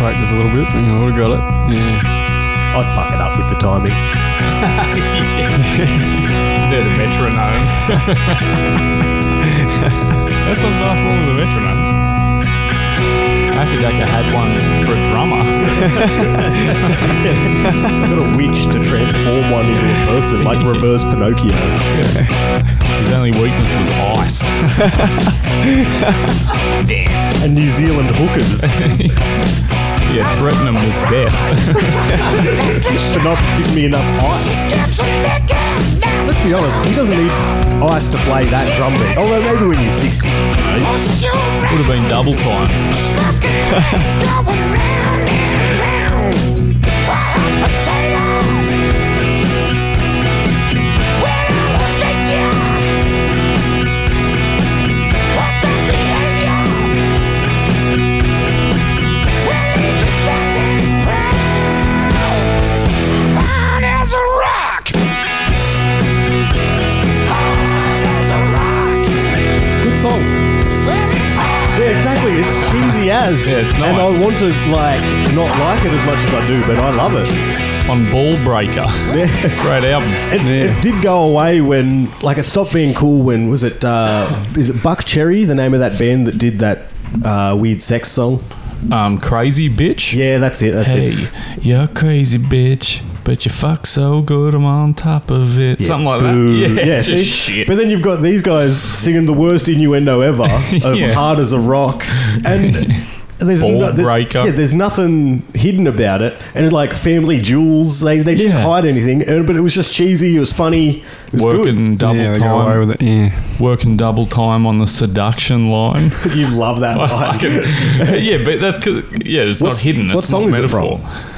practice a little bit, and I would have got it. Yeah. I'd fuck it up with the timing. They're the metronome. That's not nothing wrong with the metronome. Akadaka had one for a drummer. I've got a witch to transform one into a person, like reverse Pinocchio. His only weakness was ice. Damn. And New Zealand hookers. Yeah, threaten him with death. For not giving me enough ice. Let's be honest, he doesn't need ice to play that drum beat. Although maybe when he's 60. Would have been double time. Song. Yeah, exactly. It's cheesy as. Yeah, it's nice. And I want to not like it as much as I do, but I love it. On Ball Breaker. Yeah. Great album. It did go away when, like, it stopped being cool when, was it, is it Buck Cherry, the name of that band that did that weird sex song? Crazy Bitch? Yeah, that's it. Hey, you're crazy bitch, but you fuck so good I'm on top of it. Yeah, Something like boo. that. Yeah, Yeah, it's see? just shit. But then you've got these guys singing the worst innuendo ever of Yeah. Hard as a Rock. And there's Ball Breaker. Yeah, there's nothing hidden about it. And like Family Jewels, they didn't Yeah. hide anything. But it was just cheesy. It was funny. It was Working double Yeah, they go away time. with it. Yeah. Working double time on the seduction line. good. You love that I line. fucking, yeah, but that's because it's not hidden. What It's song not is it metaphor.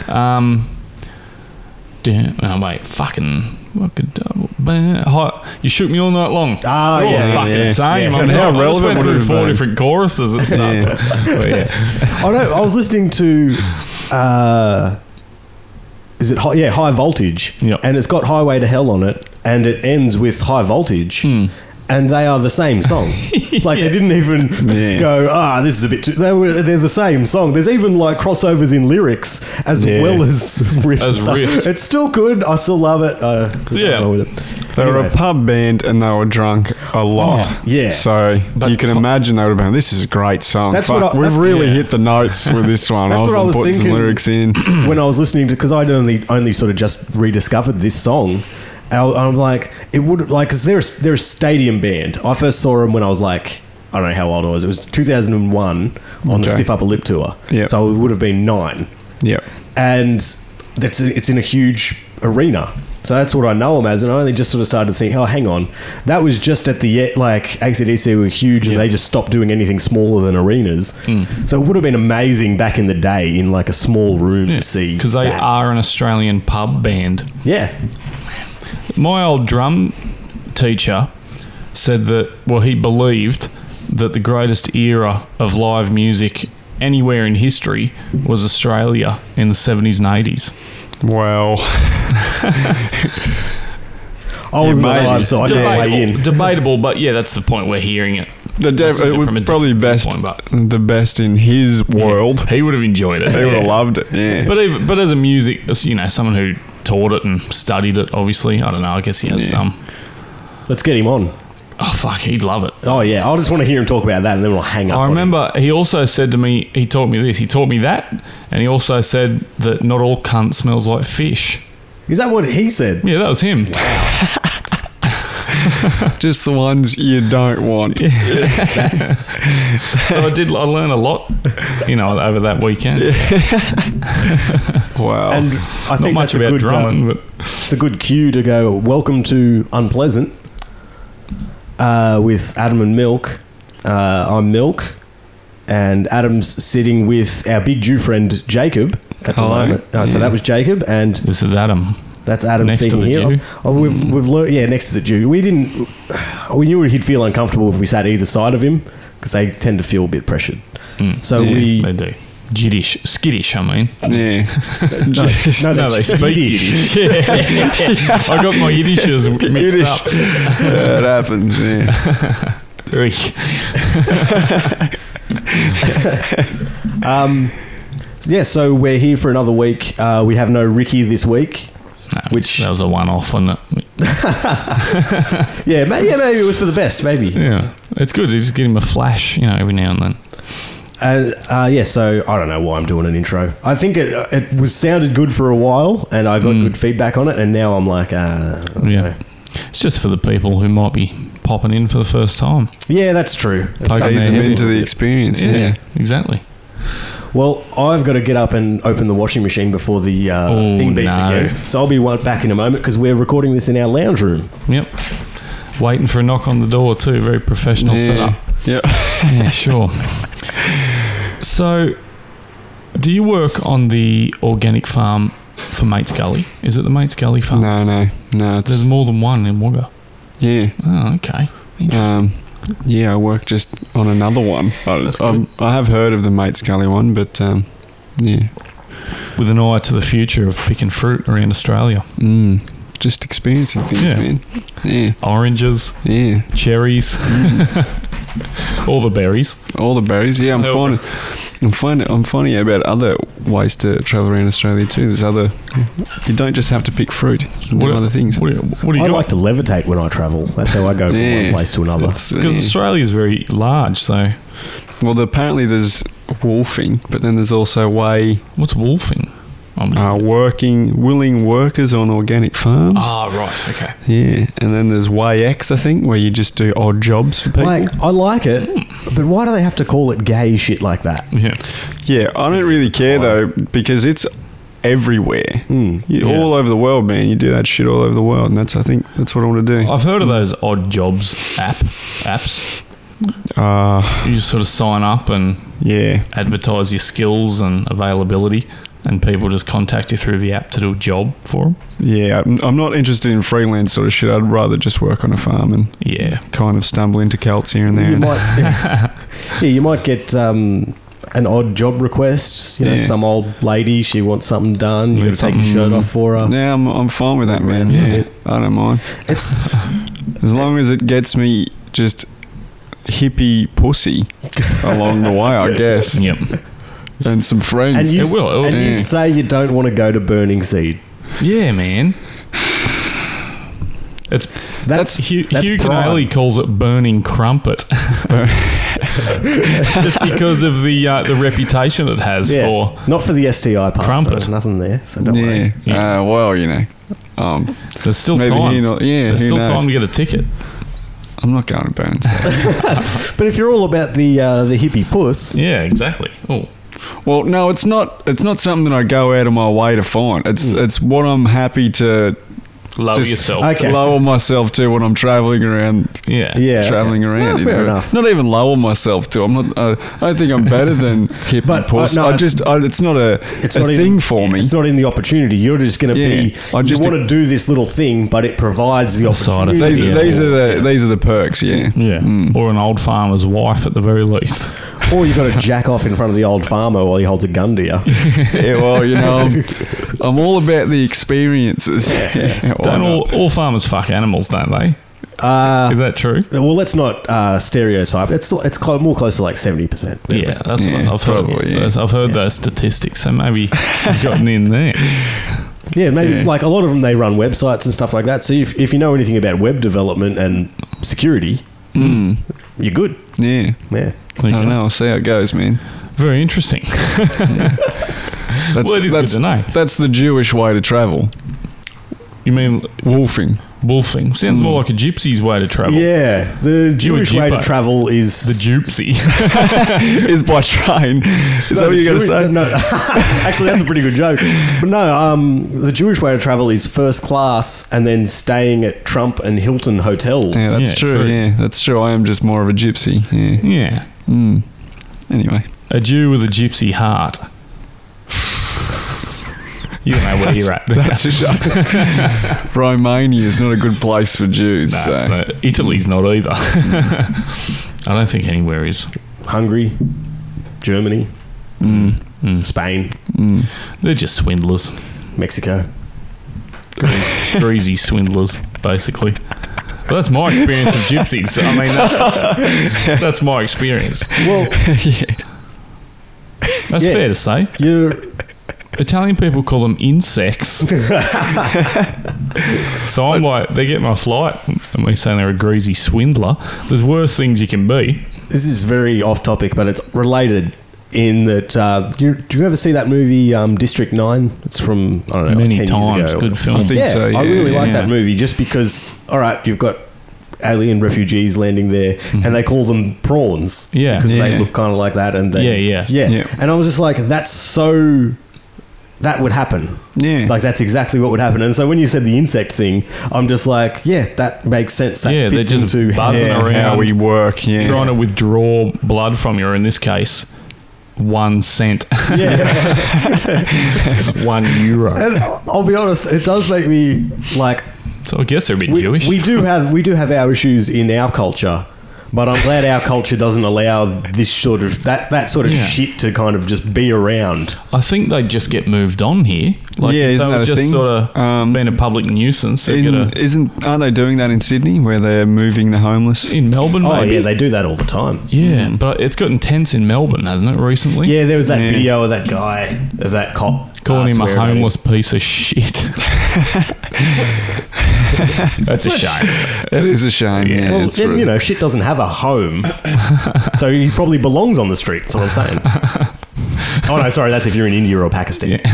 Damn, oh wait, fucking double band. You shoot me all night long. Ah, They're all yeah, fucking yeah. same. Yeah. I And mean, how I just relevant went would through it have 4 been? different choruses and stuff. Yeah. But yeah. I know. I was listening to, is it High Voltage? Yep. And it's got Highway to Hell on it, and it ends with High Voltage. And they are the same song. Like they didn't even Yeah. go, this is a bit too. They're the same song. There's even like crossovers in lyrics as Yeah. well as riffs. As and stuff. riffs. It's still good. I still love it. Yeah. With it. They were Anyway. a pub band and they were drunk a lot. Oh, yeah. So But you can imagine they would have been, this is a great song. That's Fuck, what I- we've that- really yeah. hit the notes with this one. That's what I I've was put some thinking. lyrics in. When I was listening to, because I'd only sort of just rediscovered this song, and I'm like, it would like, because they're a stadium band. I first saw them when I was like, I don't know how old I was. It was 2001 on the Okay. Stiff Upper Lip tour. Yep. So it would have been 9, Yep. and it's in a huge arena. So that's what I know them as, and I only just sort of started to think, oh, hang on, that was just at the like AC/DC were huge, and Yeah. they just stopped doing anything smaller than arenas. So it would have been amazing back in the day in like a small room to see, Because they that. are an Australian pub band. Yeah. My old drum teacher said that, well, he believed that the greatest era of live music anywhere in history was Australia in the 70s and 80s. Well, I wasn't maybe. alive, so I can't weigh in. Debatable, but yeah, that's the point we're hearing it. it From a was probably different viewpoint, the best in his world. He would have enjoyed it. He would have loved it. Yeah. But as a music, as, someone who taught it and studied it, obviously, I don't know, I guess he has Yeah. some. Let's get him on. Oh, fuck, he'd love it. Oh, yeah. I just want to hear him talk about that, and then we'll hang up I on remember he also said to me, he taught me this, he taught me that, and he also said that not all cunt smells like fish. him. Is that what he said? Yeah, that was him. Just the ones you don't want. That's, So I learned a lot, over that weekend. Wow. and I Not think much that's a about good, drumming, but it's a good cue to go, welcome to Unpleasant with Adam and Milk. I'm Milk, and Adam's sitting with our big Jew friend Jacob at the Hello. moment. So that was Jacob, and this is Adam. that's Adam Next to speaking the here. Jew. We've learned, next to the Jew. We knew he'd feel uncomfortable if we sat either side of him, because they tend to feel a bit pressured. So Yeah, They do. Skittish, I mean. Yeah. no, No, they speak Yiddish. Yiddish. Yeah. I got my Yiddishes mixed Yiddish. up. It happens, yeah. Yeah, so we're here for another week. We have no Ricky this week. No, Which- that was a one-off, wasn't it? Yeah, maybe it was for the best, maybe. Yeah, it's good. Just give him a flash, every now and then. Yeah, so I don't know why I'm doing an intro. I think it was sounded good for a while, and I got good feedback on it, and now I'm like, Yeah, it's just for the people who might be popping in for the first time. Yeah, that's true. Poking Ease their them head into in. the experience. Yeah, Yeah. exactly. Well, I've got to get up and open the washing machine before the thing beeps no. again. So I'll be back in a moment because we're recording this in our lounge room. Yep. Waiting for a knock on the door too. Very professional setup. Yeah. Yeah, sure. So, do you work on the organic farm for Mates Gully? Is it the Mates Gully farm? No. It's, There's more than one in Wagga. yeah. Oh, okay. Interesting. Yeah, I work just on another one. That's good. I have heard of the Mate Scully one, but yeah. With an eye to the future of picking fruit around Australia. Just experiencing things, Yeah. man. Yeah. Oranges, Yeah. cherries, all the berries. All the berries. Yeah, I'm Help. finding out about other ways to travel around Australia too. There's other. You don't just have to pick fruit. You can do other things. What do you I got? like to levitate when I travel. That's how I go from one place to another. It's, Because Australia is very large, so well, apparently there's wolfing, but then there's also what's wolfing? willing workers on organic farms. Right, okay. Yeah, and then there's Way X, I think, where you just do odd jobs for people. Like, I like it, but why do they have to call it gay shit like that? Yeah. Yeah, I don't really care though because it's everywhere. Yeah. All over the world, man. You do that shit all over the world, and I think that's what I want to do. I've heard of those odd jobs apps. You just sort of sign up and Yeah, advertise your skills and availability, and people just contact you through the app to do a job for them. yeah. I'm not interested in freelance sort of shit. I'd rather just work on a farm and Yeah. kind of stumble into cults here and there. You might, you might get an odd job request. Yeah. Some old lady, she wants something done. You got Need to take your shirt something- off for her. Yeah, I'm fine with that, man. Yeah. Yeah, I don't mind. It's As long as it gets me just hippie pussy along the way, I guess. Yep. And some friends. and you It will. and you Yeah. say you don't want to go to Burning Seed. Yeah, man. It's That's Hugh prime. Canale calls it burning crumpet, just because of the reputation it has Yeah, for. not for the STI part. Crumpet. There's nothing there, so don't Yeah. worry. Yeah. Well, There's still maybe time. he not. Yeah, There's who still knows? time to get a ticket. I'm not going to burn. So. But if you're all about the hippie puss, Yeah, exactly. Oh, Well, no, it's not. It's not something that I go out of my way to find. It's what I'm happy to lower just yourself. Okay. lower myself to when I'm traveling around. Yeah. yeah, Traveling around, Well, you fair know? enough. Not even lower myself to. I'm not. I don't think I'm better than hip But, and puss. no, it's not a It's a not thing even, for me. It's not in the opportunity. You're just going to Yeah. be. I just- you want to do this little thing, but it provides the A side opportunity. effect. These are the perks. Yeah. Yeah. Or an old farmer's wife at the very least. Or you've got to jack off in front of the old farmer while he holds a gun to you. Yeah. Well, I'm all about the experiences. Yeah. Don't all farmers fuck animals, don't they? Is that true? Well, let's not stereotype. It's more close to like 70%. Yeah, that's Yeah, what I've heard. probably, yeah. I've heard those statistics, so maybe you've gotten in there. Yeah, maybe it's Yeah. like a lot of them, they run websites and stuff like that. So if you know anything about web development and security, you're good. Yeah. Yeah. There I you don't go. know. I'll see how it goes, man. Very interesting. That's, Well, it is good to know. That's the Jewish way to travel. You mean Wolfing. wolfing? Sounds more like a gypsy's way to travel. Yeah, the Jewish way to Jippo. travel is The gypsy. Is by train. Is that what you're going to say? No, actually, that's a pretty good joke. But no, the Jewish way to travel is first class and then staying at Trump and Hilton hotels. Yeah, that's Yeah, true. true. Yeah, that's true. I am just more of a gypsy. Yeah. Yeah. Anyway. A Jew with a gypsy heart. You don't know where you're at. That's just Romania is not a good place for Jews. No, so. it's not. Italy's not either. I don't think anywhere is. Hungary, Germany, Spain, They're just swindlers. Mexico. Greasy swindlers, basically. Well, that's my experience of gypsies. I mean, that's my experience. Well, That's fair to say. Italian people call them insects. So I'm like, they get my flight and we saying they're a greasy swindler. There's worse things you can be. This is very off topic, but it's related in that. Do you ever see that movie District 9? It's from, I don't know, Many 10 times. years ago. Good film. I think so, I really like yeah. that movie just because, all right, you've got alien refugees landing there and they call them prawns. Yeah. Because they Yeah. look kind of like that. And they, Yeah. And I was just like, that would happen. Yeah. Like, that's exactly what would happen. And so when you said the insect thing, I'm just like, yeah, that makes sense. That Yeah, fits they're just into buzzing Yeah, around. how we work. Yeah. Trying to withdraw blood from you, or in this case, 1 cent. Yeah. €1. And I'll be honest, it does make me like, So I guess they're a bit Jewish. we do have our issues in our culture, but I'm glad our culture doesn't allow this sort of that sort of Yeah. shit to kind of just be around. I think they just get moved on here. Like, Yeah, if isn't they that were a just thing? sort of being a public nuisance. They Aren't they doing that in Sydney where they're moving the homeless? in Melbourne, Oh maybe. yeah, they do that all the time. Yeah, but it's got intense in Melbourne, hasn't it, recently? Yeah, there was that Yeah. video of that guy, of that cop Calling him a swearing at him. homeless piece of shit. That's a shame. It is a shame. Yeah, Well, it's and, really- you know, shit doesn't have a home, so he probably belongs on the street. That's what I'm saying. Oh no, sorry, that's if you're in India or Pakistan. Yeah.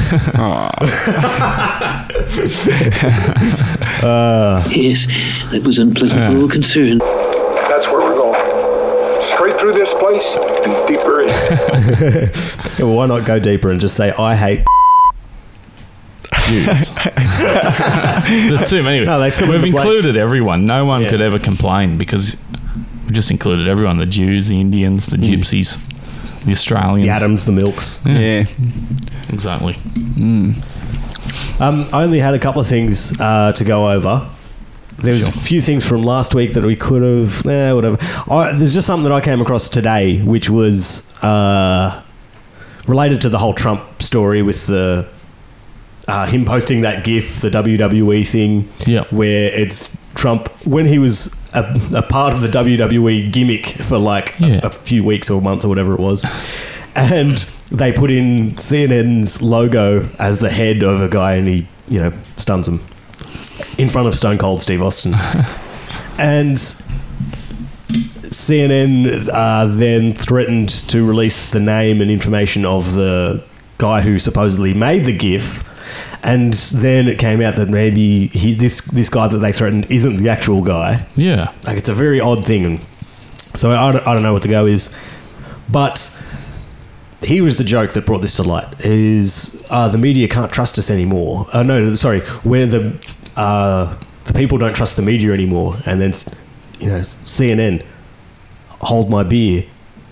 Yes, that was unpleasant for all concerned. That's where we're going. Straight through this place and deeper in. Yeah, well, why not go deeper and just say I hate? Jews. There's too many. No, they fill in We've the blanks. included everyone. No one Yeah. could ever complain because we just included everyone: the Jews, the Indians, the Gypsies, the Australians. The Adams, the Milks. yeah. Exactly. I only had a couple of things to go over. There's a few things from last week that we could have, whatever. There's just something that I came across today, which was related to the whole Trump story with the him posting that GIF, the WWE thing, Yep. where it's Trump when he was a part of the WWE gimmick for like Yeah. a few weeks or months or whatever it was. And they put in CNN's logo as the head of a guy and he, stuns him in front of Stone Cold Steve Austin. And CNN then threatened to release the name and information of the guy who supposedly made the GIF. And then it came out that maybe this guy that they threatened isn't the actual guy. Yeah. Like, it's a very odd thing. And so I don't know what the go is. But here was the joke that brought this to light, is the media can't trust us anymore. Where the people don't trust the media anymore. And then, CNN, hold my beer.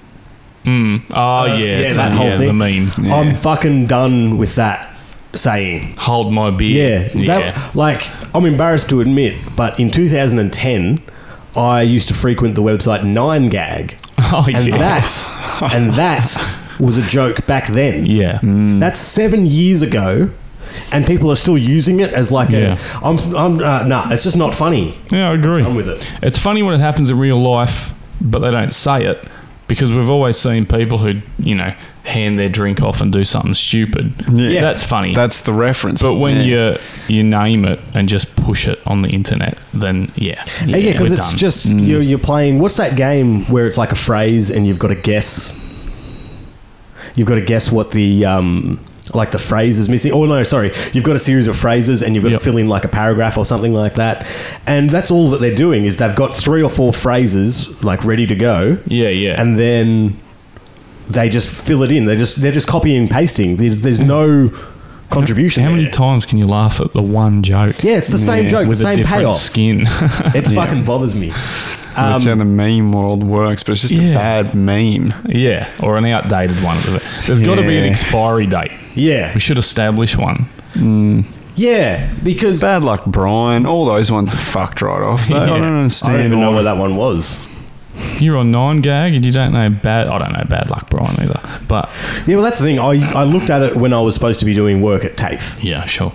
Oh, yeah. that whole thing. The meme. Yeah. I'm fucking done with that saying. Hold my beer. I'm embarrassed to admit, but in 2010, I used to frequent the website 9gag. Oh, And yeah. that was a joke back then. Yeah. That's 7 years ago, and people are still using it as like Yeah. it's just not funny. Yeah, I agree. I'm with it. It's funny when it happens in real life, but they don't say it because we've always seen people who, hand their drink off and do something stupid. Yeah. That's funny. That's the reference. but when Yeah. you name it and just push it on the internet, then yeah, Because we're it's done. just you're playing. What's that game where it's like a phrase and you've got to guess? You've got to guess what the like the phrase is missing. Oh no, sorry. You've got a series of phrases and you've got Yep. to fill in like a paragraph or something like that. And that's all that they're doing is they've got 3 or 4 phrases like ready to go. yeah. And then they just fill it in. They're just copying and pasting. There's no contribution. How many there. times can you laugh at the one joke? Yeah, it's the same joke, the with a same different payoff. skin. It fucking bothers me. That's how the meme world works, but it's just Yeah. a bad meme. Yeah, or an outdated one. There's got to be an Yeah. expiry date. Yeah. We should establish one. Yeah, because Bad Luck Brian, all those ones are fucked right off. So I Yeah. don't I understand. don't even know why- where that one was. You're on 9gag and you don't know I don't know Bad Luck Brian either. But Yeah, well, that's the thing. I looked at it when I was supposed to be doing work at TAFE. yeah, sure.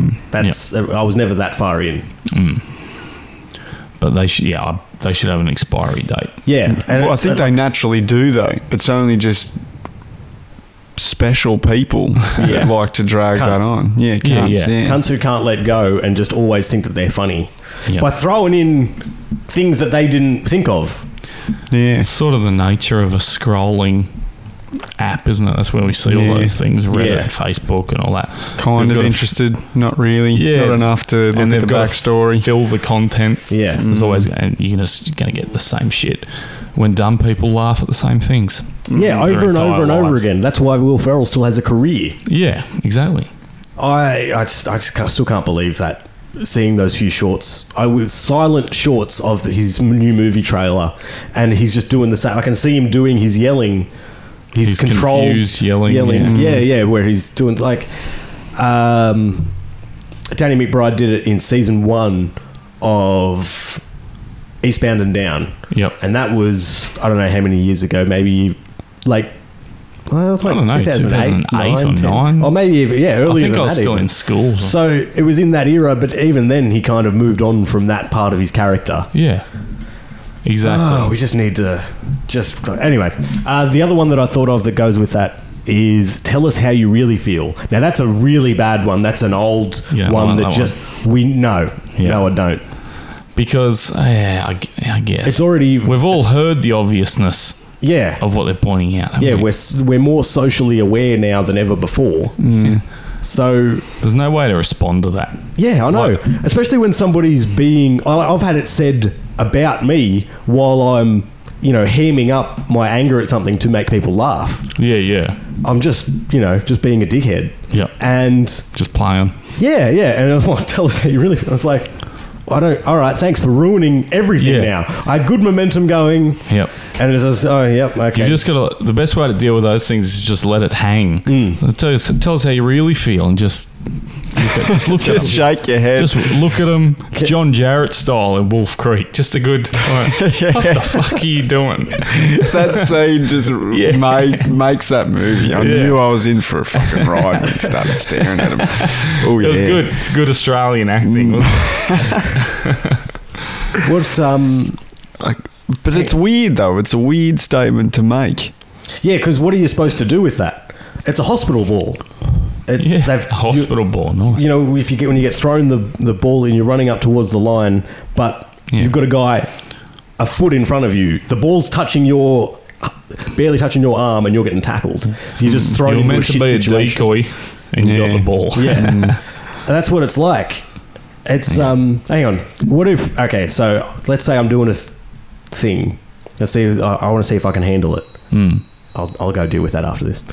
I was never that far in. But they should have an expiry date. Yeah, and Well, I think they naturally do, though. It's only just special people that like to drag that Cunts. on. Yeah, cunts, yeah. Cunts who can't let go and just always think that they're funny Yep. by throwing in things that they didn't think of. Yeah. It's sort of the nature of a scrolling app, isn't it? That's where we see all Yeah. those things, Reddit, Yeah. Facebook, and all that. Kind They've of got to interested, not really. Yeah. Not enough to look and at they've the got backstory. to fill the content. Yeah. There's always, and you're just going to get the same shit when dumb people laugh at the same things. Yeah, Their over and entire over and over lives. again. That's why Will Ferrell still has a career. Yeah, exactly. I still can't believe that. Seeing those few shorts, silent shorts of his new movie trailer, and he's just doing the same. I can see him doing his yelling. He's controlled confused yelling. Yeah, where he's doing like. Danny McBride did it in season 1 of Eastbound and Down. Yep. And that was, I don't know how many years ago, maybe like, well, it's like I don't know, 2008 or 9. Or maybe even, I earlier think than I was that still even. in school. So it was in that era, but even then he kind of moved on from that part of his character. Yeah, exactly. Oh, we just need to anyway. The other one that I thought of that goes with that is Tell Us How You Really Feel. Now that's a really bad one. That's an old Yeah, I one like that that just we know. Yeah. No, I don't. Because, I guess. It's already We've all heard the obviousness yeah. of what they're pointing out. haven't Yeah, we? we're more socially aware now than ever before. So There's no way to respond to that. yeah, I know. Especially when somebody's being. I've had it said about me while I'm, hemming up my anger at something to make people laugh. Yeah. I'm just, just being a dickhead. Yep. And Just playing. yeah, and I was like, tell us how you really feel. I was like, all right, thanks for ruining everything Yeah. now. I had good momentum going. Yep. And it's just, okay. You've just got to. The best way to deal with those things is just let it hang. Tell us how you really feel, and just look at Just them. shake your head. Just look at them, John Jarrett style in Wolf Creek. Just a good. All right, what the fuck are you doing? That scene just makes that movie. I knew I was in for a fucking ride when he started staring at him. Oh, yeah. It was good Australian acting. Wasn't it? What, But it's weird, though. It's a weird statement to make. yeah, because what are you supposed to do with that? It's a hospital ball. It's A hospital ball, nice. when you get thrown the ball and you're running up towards the line, but you've got a guy a foot in front of you. The ball's barely touching your arm, and you're getting tackled. You're just thrown You're into a meant shit to be a situation. decoy, and you got the ball. Yeah, and that's what it's like. It's hang on. What if? Okay, so let's say I'm doing a thing. Let's see. I want to see if I can handle it. I'll go deal with that after this.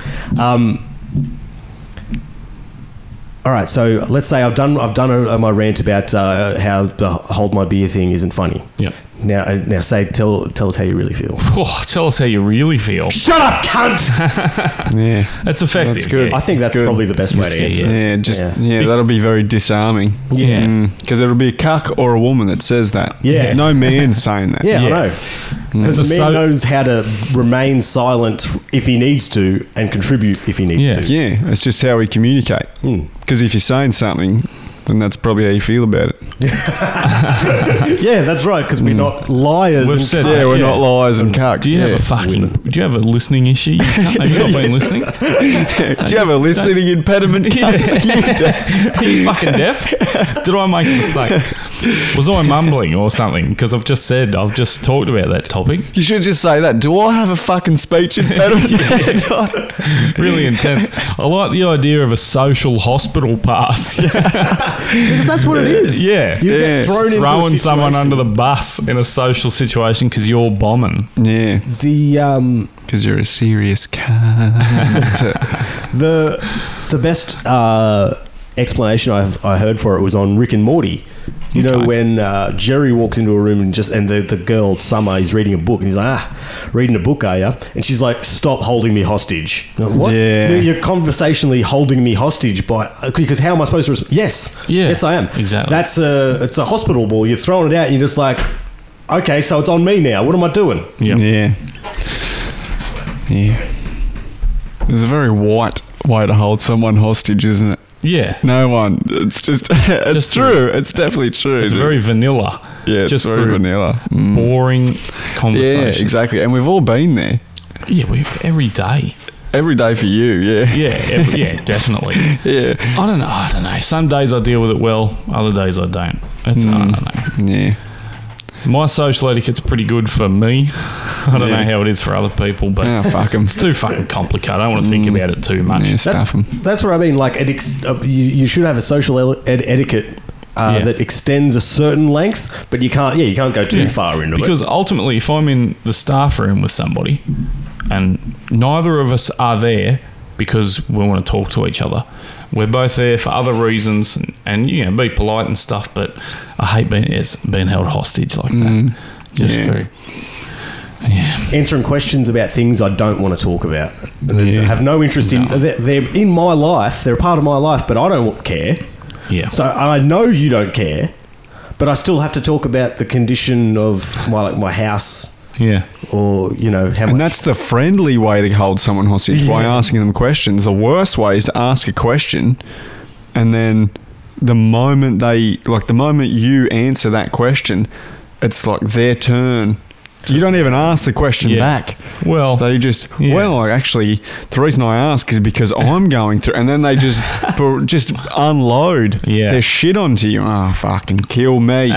All right, so let's say I've done my rant about how the hold my beer thing isn't funny. Yep. Now tell us how you really feel. Oh, tell us how you really feel. Shut up, cunt! Yeah. That's effective. That's good. I think that's good. probably the best way to answer it. Yeah, that'll be very disarming. Yeah. Because it'll be a cuck or a woman that says that. Yeah. No man saying that. Yeah, I know. Because a man So- knows how to remain silent if he needs to and contribute if he needs Yeah. to. Yeah, it's just how we communicate. Because if you're saying something, then that's probably how you feel about it. Yeah, that's right, because we're not liars. We've and said cunts. that. Yeah, we're not liars and cucks. Do you have a fucking? Do you have a listening issue? You can't, have you not been listening? Do you have a listening impediment? Are you fucking deaf? Did I make a mistake? Was I mumbling or something? Because I've just talked about that topic. You should just say that. Do I have a fucking speech impediment? Really intense. I like the idea of a social hospital pass. Because that's what it is. Yeah. You get thrown into a Throwing someone situation. under the bus in a social situation because you're bombing. Yeah, The because you're a serious cunt. the best explanation I heard for it was on Rick and Morty. You know, Okay. when Jerry walks into a room and the girl Summer is reading a book, and he's like, reading a book, are you? And she's like, stop holding me hostage. Like, what? Yeah. You're conversationally holding me hostage because how am I supposed to respond? Yes. Yeah, Yes, I am. exactly. It's a hospital ball. You're throwing it out and you're just like, okay, so it's on me now. What am I doing? Yeah. Yeah. There's a very white way to hold someone hostage, isn't it? Yeah. No one. It's just, it's Just true. It's definitely true. It's very vanilla. yeah, it's just very through vanilla. Boring Yeah, conversation. exactly. And we've all been there. Yeah, every day. every day for you. Yeah. Yeah, definitely. Yeah. I don't know. Some days I deal with it well, other days I don't. I don't know. Yeah. My social etiquette's pretty good for me. I don't know how it is for other people, but Fuck 'em. it's too fucking complicated. I don't want to think about it too much. Yeah, stuff 'em. That's what I mean. Like, you should have a social etiquette that extends a certain length, but you can't go too far into because it. ultimately, if I'm in the staff room with somebody and neither of us are there because we want to talk to each other, we're both there for other reasons and be polite and stuff, but I hate being held hostage like that. Through Answering questions about things I don't want to talk about. I have no interest in. They're in my life. They're a part of my life, but I don't care. Yeah. So I know you don't care, but I still have to talk about the condition of my house. Yeah. Or, how much. And that's the friendly way to hold someone hostage, by asking them questions. The worst way is to ask a question and then the moment you answer that question, it's like their turn. You don't even ask the question back. Well, they just, actually, the reason I ask is because I'm going through, and then they just unload their shit onto you. Oh, fucking kill me.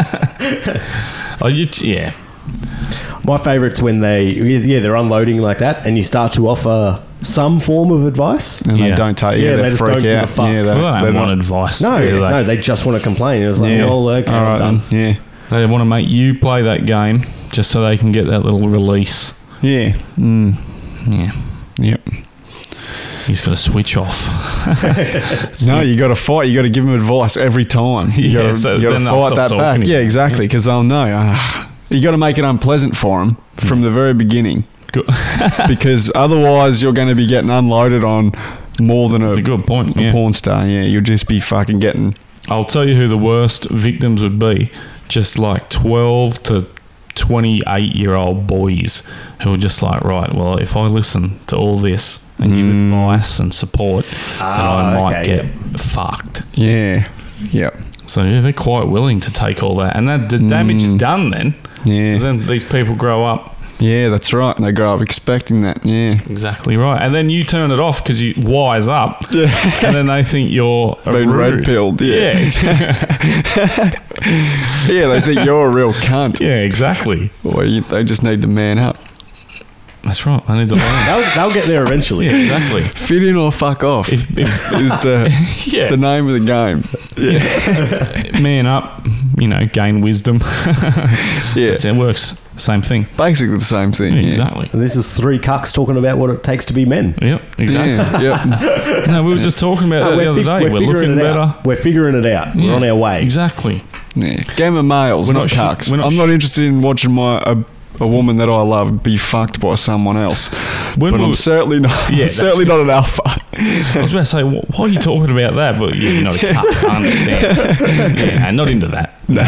My favourite's when they're unloading like that, and you start to offer some form of advice, and they don't take. they they just freak don't give out. a fuck. they don't want advice. No, they just want to complain. It was like, okay, I'm done. Yeah, they want to make you play that game just so they can get that little release. Yeah. Yeah. Yep. He's got to switch off. No, you got to fight. You got to give them advice every time. You got to fight that back. Yeah, exactly. Because they'll know. You got to make it unpleasant for them from the very beginning. Good. Because otherwise, you're going to be getting unloaded on more than That's a good point. A porn star. Yeah, you'll just be fucking getting. I'll tell you who the worst victims would be. Just like 12 to 28-year-old boys who are just like, right, well, if I listen to all this and give advice and support, then I might get fucked. Yeah. Yep. So, they're quite willing to take all that. And the damage is done then. Yeah. Then these people grow up. Yeah, that's right. And they grow up expecting that. Yeah. Exactly right. And then you turn it off because you wise up. Yeah. And then they think you're been red-pilled. Yeah. Yeah, they think you're a real cunt. Yeah, exactly. Or they just need to man up. That's right. I need to learn. They'll get there eventually. Yeah, exactly. Fit in or fuck off is the name of the game. Yeah. Man up, gain wisdom. Yeah. It works. Same thing. Basically the same thing. Yeah, exactly. And this is three cucks talking about what it takes to be men. Yep, exactly. Yeah. No, we were just talking about that the other day. We're looking better. We're figuring it out. Yeah, we're on our way. Exactly. Yeah. Game of males, We're not not cucks. we're not I'm not interested in watching a woman that I love be fucked by someone else. I'm certainly not. Yeah, certainly not an alpha. I was about to say, why are you talking about that? But you're not a cuck. I understand. Yeah, not into that. No,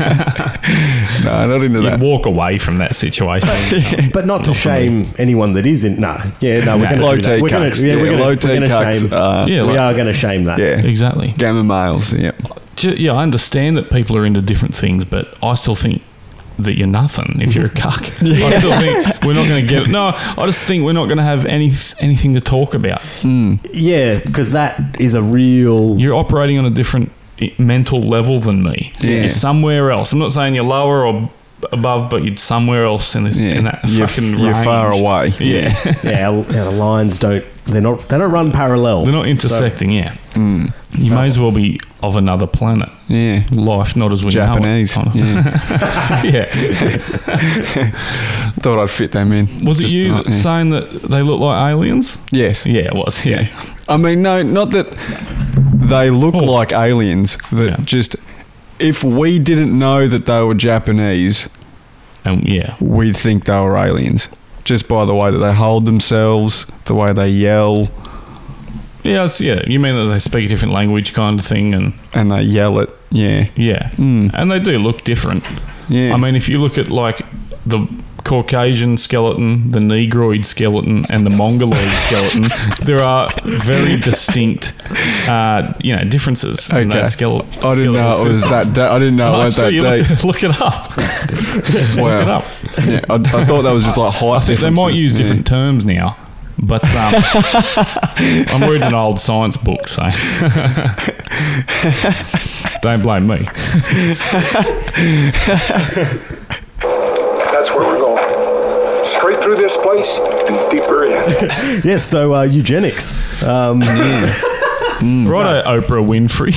not into that. Walk away from that situation. But not to shame anyone that is in. We're going to low-T cucks. Low-T cucks. We are going to shame that. Yeah, exactly. Game of males. Yeah. Yeah, I understand that people are into different things, but I still think that you're nothing if you're a cuck. I still think we're not going to get it. No, I just think we're not going to have anything to talk about. Yeah, because that is a real... You're operating on a different mental level than me. Yeah. You're somewhere else. I'm not saying you're lower or above, but you're somewhere else in this. In that fucking you're range. far away. Yeah. Our lines don't run parallel. They're not intersecting. You may as well be of another planet. Yeah. Life not as we Japanese. know it. Yeah. Thought I'd fit them in. Was it you saying that they look like aliens? Yes. Yeah, it was. Yeah. I mean, no, not that they look like aliens. That just, if we didn't know that they were Japanese, we'd think they were aliens. Just by the way that they hold themselves, the way they yell. Yeah, you mean that they speak a different language kind of thing, and they yell it. Yeah. And they do look different. I mean, if you look at like the Caucasian skeleton, the Negroid skeleton, and the Mongoloid skeleton, there are very distinct, differences in that skeleton. I didn't know it was that. I didn't know it went that deep. Look it up. Wow. Look it up. Yeah, I thought that was just like height. I think they might use different terms now. But I'm reading an old science book, so don't blame me. That's where we're going. Straight through this place and deeper in. Yes, so eugenics. Righto, Oprah Winfrey.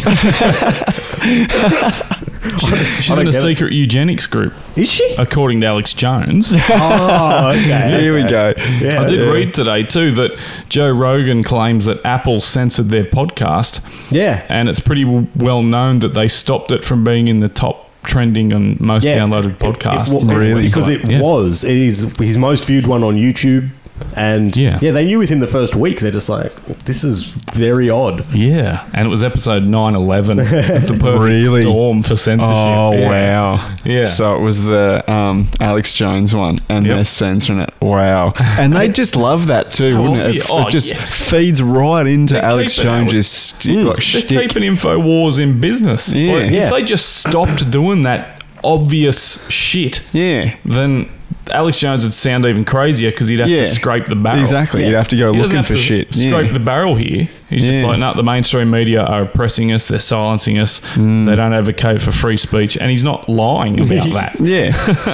She's in a secret eugenics group, Is she? according to Alex Jones. Oh, okay. Here we go. Yeah. I did read today too that Joe Rogan claims that Apple censored their podcast, Yeah. and it's pretty well known that they stopped it from being in the top trending and most downloaded podcasts. Really? Because it was. It is his most viewed one on YouTube. And they knew within the first week. They're just like, this is very odd. Yeah, and it was episode 911. It's the perfect Really? storm for censorship. Oh, Yeah. wow. Yeah. So it was the Alex Jones one, and they're censoring it. Wow. And they just love that too, So wouldn't it? obvious. It Oh, just yeah. feeds right into They're Alex keeping Jones' They're shtick. keeping InfoWars in business. Yeah. Like, Yeah. if they just stopped doing that obvious shit, Yeah. then Alex Jones would sound even crazier because he'd have Yeah. to scrape the barrel. Exactly. You'd have to go He doesn't looking have for to shit. Scrape Yeah. the barrel here. He's just Yeah. like, no, the mainstream media are oppressing us. They're silencing us. They don't advocate for free speech, and he's not lying about that. Yeah.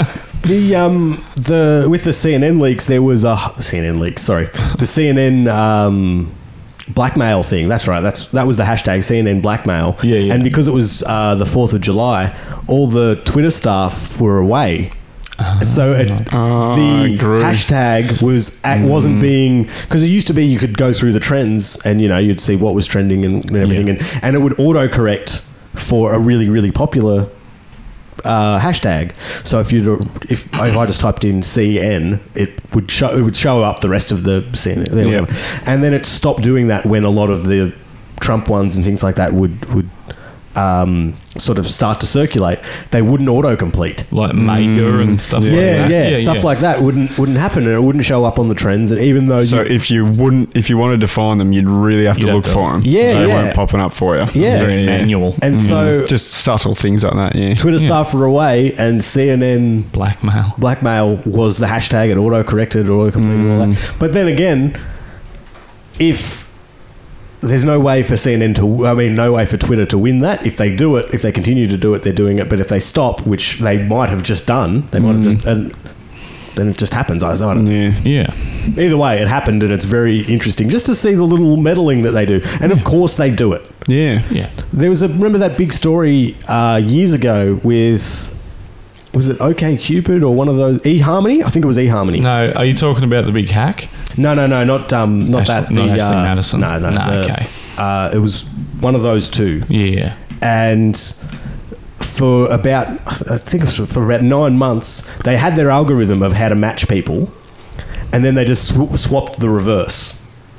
The with the CNN leaks, there was a CNN leaks. Sorry, the CNN blackmail thing. That's right. That was the hashtag CNN blackmail. Yeah, yeah. And because it was the 4th of July, all the Twitter staff were away. So the grew. hashtag wasn't being, because it used to be you could go through the trends and you'd see what was trending and everything, and it would autocorrect for a really, really popular hashtag. So if I just typed in CN, it would show up the rest of the CNN, whatever. And then it stopped doing that when a lot of the Trump ones and things like that would sort of start to circulate. They wouldn't autocomplete. Like Mega and stuff like that. Stuff like that wouldn't happen, and it wouldn't show up on the trends. And even though So if you wanted to find them, you'd really have to You'd look have to- for them. Yeah, They yeah. weren't popping up for you. Yeah. Very manual. and so Just subtle things like that, yeah. Twitter staff were away, and CNN Blackmail. blackmail was the hashtag. It auto-corrected, auto-completed, all that. But then again, if there's no way for no way for Twitter to win that. If they do it, if they continue to do it, they're doing it. But if they stop, which they might have just done, they might have just, and then it just happens. I don't know. Yeah. Yeah. Either way, it happened, and it's very interesting just to see the little meddling that they do. And of course, they do it. Yeah. Yeah. There was remember that big story years ago with, was it OK Cupid or one of those, eHarmony? I think it was eHarmony. No, are you talking about the big hack? No, not that. Not Ashley Madison? No. Okay. It was one of those two, Yeah. and for about, I think it was for about 9 months, they had their algorithm of how to match people, and then they just swapped the reverse.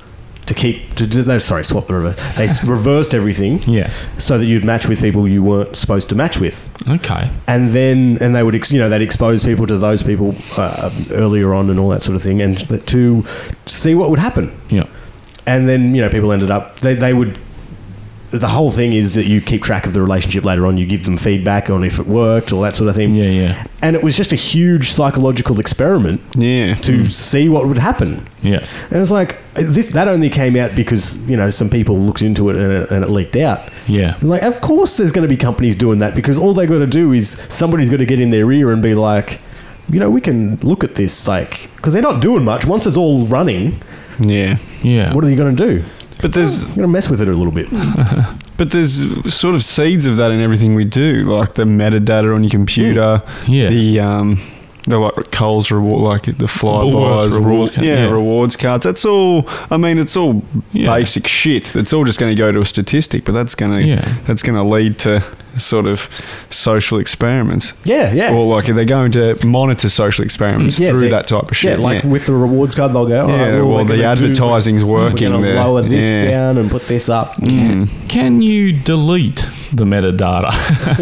Swap the reverse. They reversed everything, Yeah. so that you'd match with people you weren't supposed to match with, Okay. and they would they'd expose people to those people earlier on and all that sort of thing, and to see what would happen. Yeah. And then people ended up they would. The whole thing is that you keep track of the relationship later on. You give them feedback on if it worked, all that sort of thing. Yeah, yeah. And it was just a huge psychological experiment Yeah. to see what would happen. Yeah. And it's like that only came out because some people looked into it and it leaked out. Yeah. It's like, of course there's going to be companies doing that, because all they got to do is somebody's got to get in their ear and be like, we can look at this, because they're not doing much. Once it's all running, Yeah. Yeah. what are you going to do? But there's You're going to mess with it a little bit. But there's sort of seeds of that in everything we do, like the metadata on your computer, Yeah. the like Coles reward, like the Woolworths Flybys rewards card, yeah. rewards cards. That's all. I mean, it's all Yeah. basic shit. It's all just going to go to a statistic, but that's going to lead to sort of social experiments. Yeah. Or like they're going to monitor social experiments through that type of shit. Yeah, like with the rewards card, they'll go, well, the advertising's working We're going there. to lower this Yeah. down and put this up. Can you delete the metadata?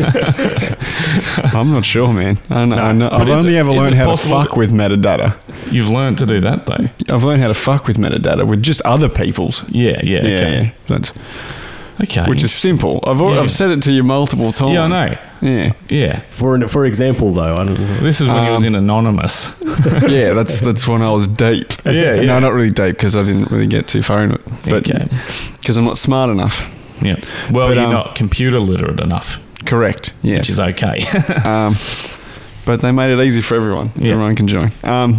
I'm not sure, man. I've is only it- ever is learned it how to possible fuck with metadata. You've learned to do that, though. I've learned how to fuck with metadata with just other people's. Yeah. Okay. That's Okay. which is simple. I've said it to you multiple times. Yeah, I know. Yeah. Yeah. For example, though, I don't know. This is when he was in Anonymous. Yeah, that's when I was deep. Yeah. No, not really deep because I didn't really get too far in it. But Okay. because I'm not smart enough. Yeah. Well, But, you're not computer literate enough, Correct. Yes. which is okay. But they made it easy for everyone. Yeah. Everyone can join.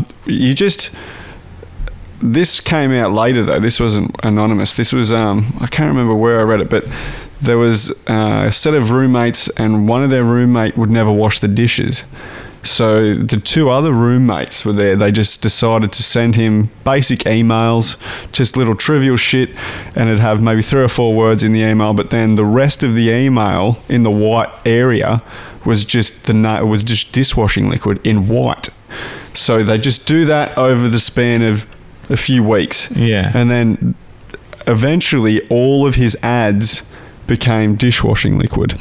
This came out later though. This wasn't anonymous. This was I can't remember where I read it, but there was a set of roommates, and one of their roommate would never wash the dishes. So the two other roommates were there. They just decided to send him basic emails, just little trivial shit, and it'd have maybe 3 or 4 words in the email. But then the rest of the email in the white area was just dishwashing liquid in white. So they just do that over the span of a few weeks. Yeah. And then eventually all of his ads became dishwashing liquid.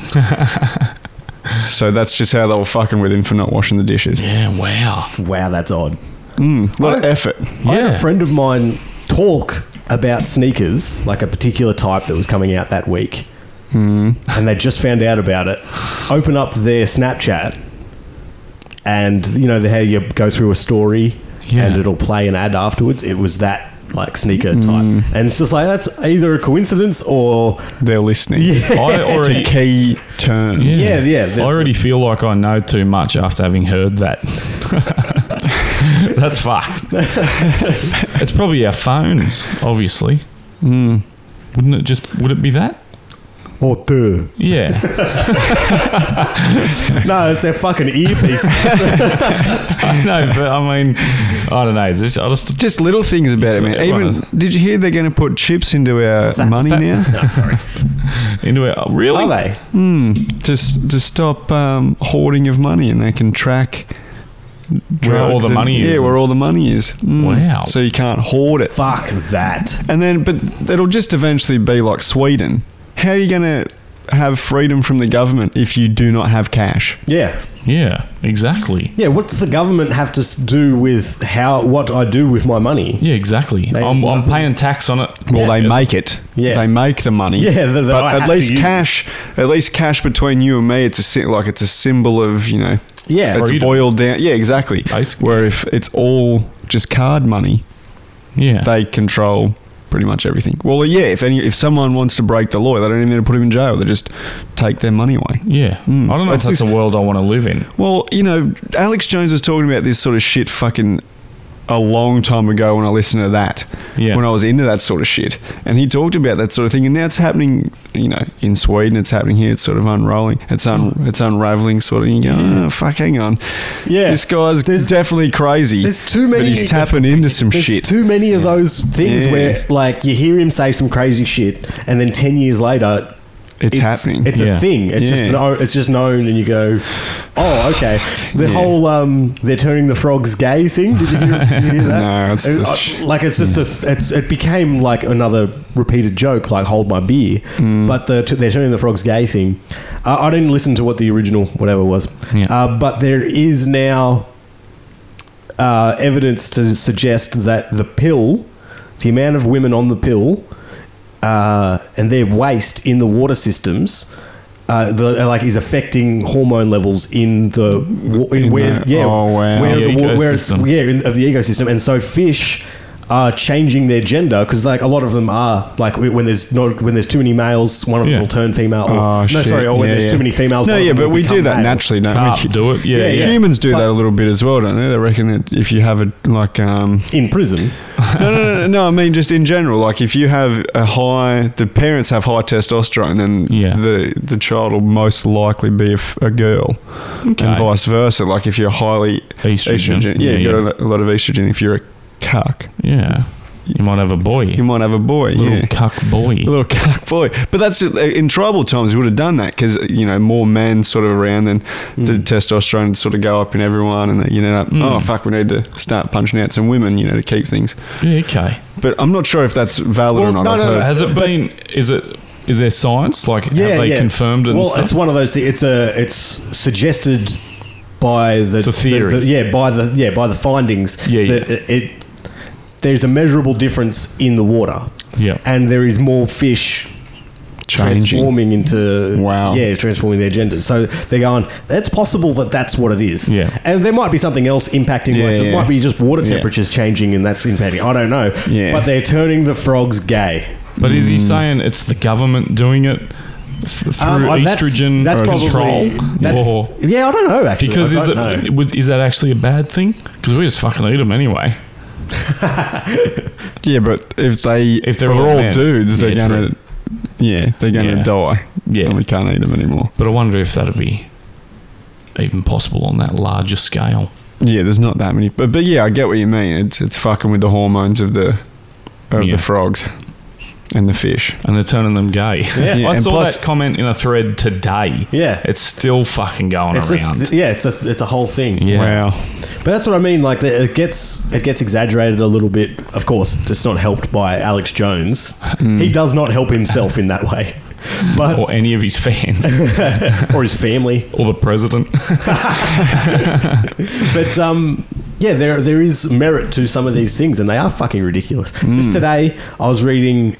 So that's just how they were fucking with him for not washing the dishes. Yeah, wow. Wow, that's odd. A lot of effort. I had Yeah. a friend of mine talk about sneakers, like a particular type that was coming out that week. And they just found out about it. Open up their Snapchat, and you know how you go through a story Yeah. and it'll play an ad afterwards. It was that like sneaker type, and it's just like that's either a coincidence or They're listening. I already, Key terms. yeah. I already feel like I know too much after having heard that. That's fucked. It's probably our phones, obviously. Would it be that? or duh. Yeah. No, it's their fucking earpiece. I know, but I mean, I don't know. I Just little things about it, man. Everyone- Even did you hear they're going to put chips into our money now? No, sorry. into it. Oh, really? Are they? Just to stop hoarding of money, and they can track Where all drugs the and- money is. Yeah, where all the money is. Wow. So you can't hoard it. Fuck that. And then, but it'll just eventually be like Sweden. How are you going to have freedom from the government if you do not have cash? Yeah. Yeah, exactly. Yeah, what's the government have to do with what I do with my money? Yeah, exactly. They- I'm paying tax on it. Well, they Yeah. make it. Yeah. They make the money. Yeah, that but I at have least to use. at least cash between you and me. It's a symbol of Yeah. It's Freedom. boiled down. Yeah, exactly. Basically. Where if it's all just card money, Yeah. they control pretty much everything. Well, yeah. If someone wants to break the law, they don't even need to put him in jail. They just take their money away. Yeah. I don't know if It's that's this- a world I want to live in. Well, Alex Jones was talking about this sort of shit fucking a long time ago when I listened to that. Yeah. When I was into that sort of shit. And he talked about that sort of thing. And now it's happening, in Sweden. It's happening here. It's sort of unrolling. It's unraveling sort of. And you go, oh, fuck, hang on. Yeah. This guy's definitely crazy. There's too many. But he's tapping into some There's shit. too many of those things Yeah. where, like, you hear him say some crazy shit, and then 10 years later, It's happening. It's Yeah. a thing. It's Yeah. just known, and you go, oh, okay. The Yeah. whole they're turning the frogs gay thing. Did you hear that? No, it's the it's just it became like another repeated joke, like hold my beer. But they're turning the frogs gay thing. I didn't listen to what the original whatever was. Yeah. But there is now evidence to suggest that the pill, the amount of women on the pill, and their waste in the water systems, is affecting hormone levels in the Oh, wow. where The where it's, ecosystem. of the ecosystem, and so fish are changing their gender because like a lot of them are like when there's too many males, one of them Yeah. will turn female. Or, Oh, no, shit. sorry, or when Yeah, there's yeah. too many females. No, one of yeah, them but will we do become that male. naturally, don't Can't we? do it. Yeah. Yeah. Humans do But- that a little bit as well, don't they? They reckon that if you have In prison, no, I mean just in general. Like if you have the parents have high testosterone, then Yeah. the child will most likely be a girl, Okay. and vice versa. Like if you're highly Estrogen. yeah, you Yeah, got a lot of estrogen. If you're a cuck, Yeah. You might have a boy. you might have a boy. Little yeah. cuck boy. A little cuck boy, but that's in tribal times. We would have done that because more men sort of around, and the testosterone would sort of go up in everyone, and oh fuck, we need to start punching out some women, to keep things. Yeah, okay. But I'm not sure if that's valid or not. no, I've no, heard- Has it been? Is there science? Like, have they confirmed it? Well, and stuff? it's one of those things. It's suggested by the It's a theory. by the findings Yeah, yeah. that there's a measurable difference in the water. Yeah. And there is more fish transforming into Wow. transforming their genders. So they're going, it's possible that that's what it is. Yeah. And there might be something else impacting. Yeah, There yeah. might be just water Yeah. temperatures changing, and that's impacting. I don't know. Yeah. But they're turning the frogs gay. But is he saying it's the government doing it through estrogen that's control? Or Yeah, I don't know actually. because I don't know. is that actually a bad thing? Because we just fucking eat them anyway. Yeah, but if they're all all men. dudes, they're Yeah, gonna they're gonna Yeah. die. Yeah. And we can't eat them anymore. But I wonder if that'd be even possible on that larger scale. Yeah, there's not that many. But yeah, I get what you mean. It's fucking with the hormones of the Yeah. frogs and the fish. And they're turning them gay. Yeah, I and saw plus- that comment in a thread today. Yeah. It's still fucking going It's around. it's a whole thing. Yeah. Wow. But that's what I mean. Like it gets exaggerated a little bit. Of course, it's not helped by Alex Jones. He does not help himself in that way, but Or any of his fans. or his family. Or the president. But there is merit to some of these things, and they are fucking ridiculous. Just today, I was reading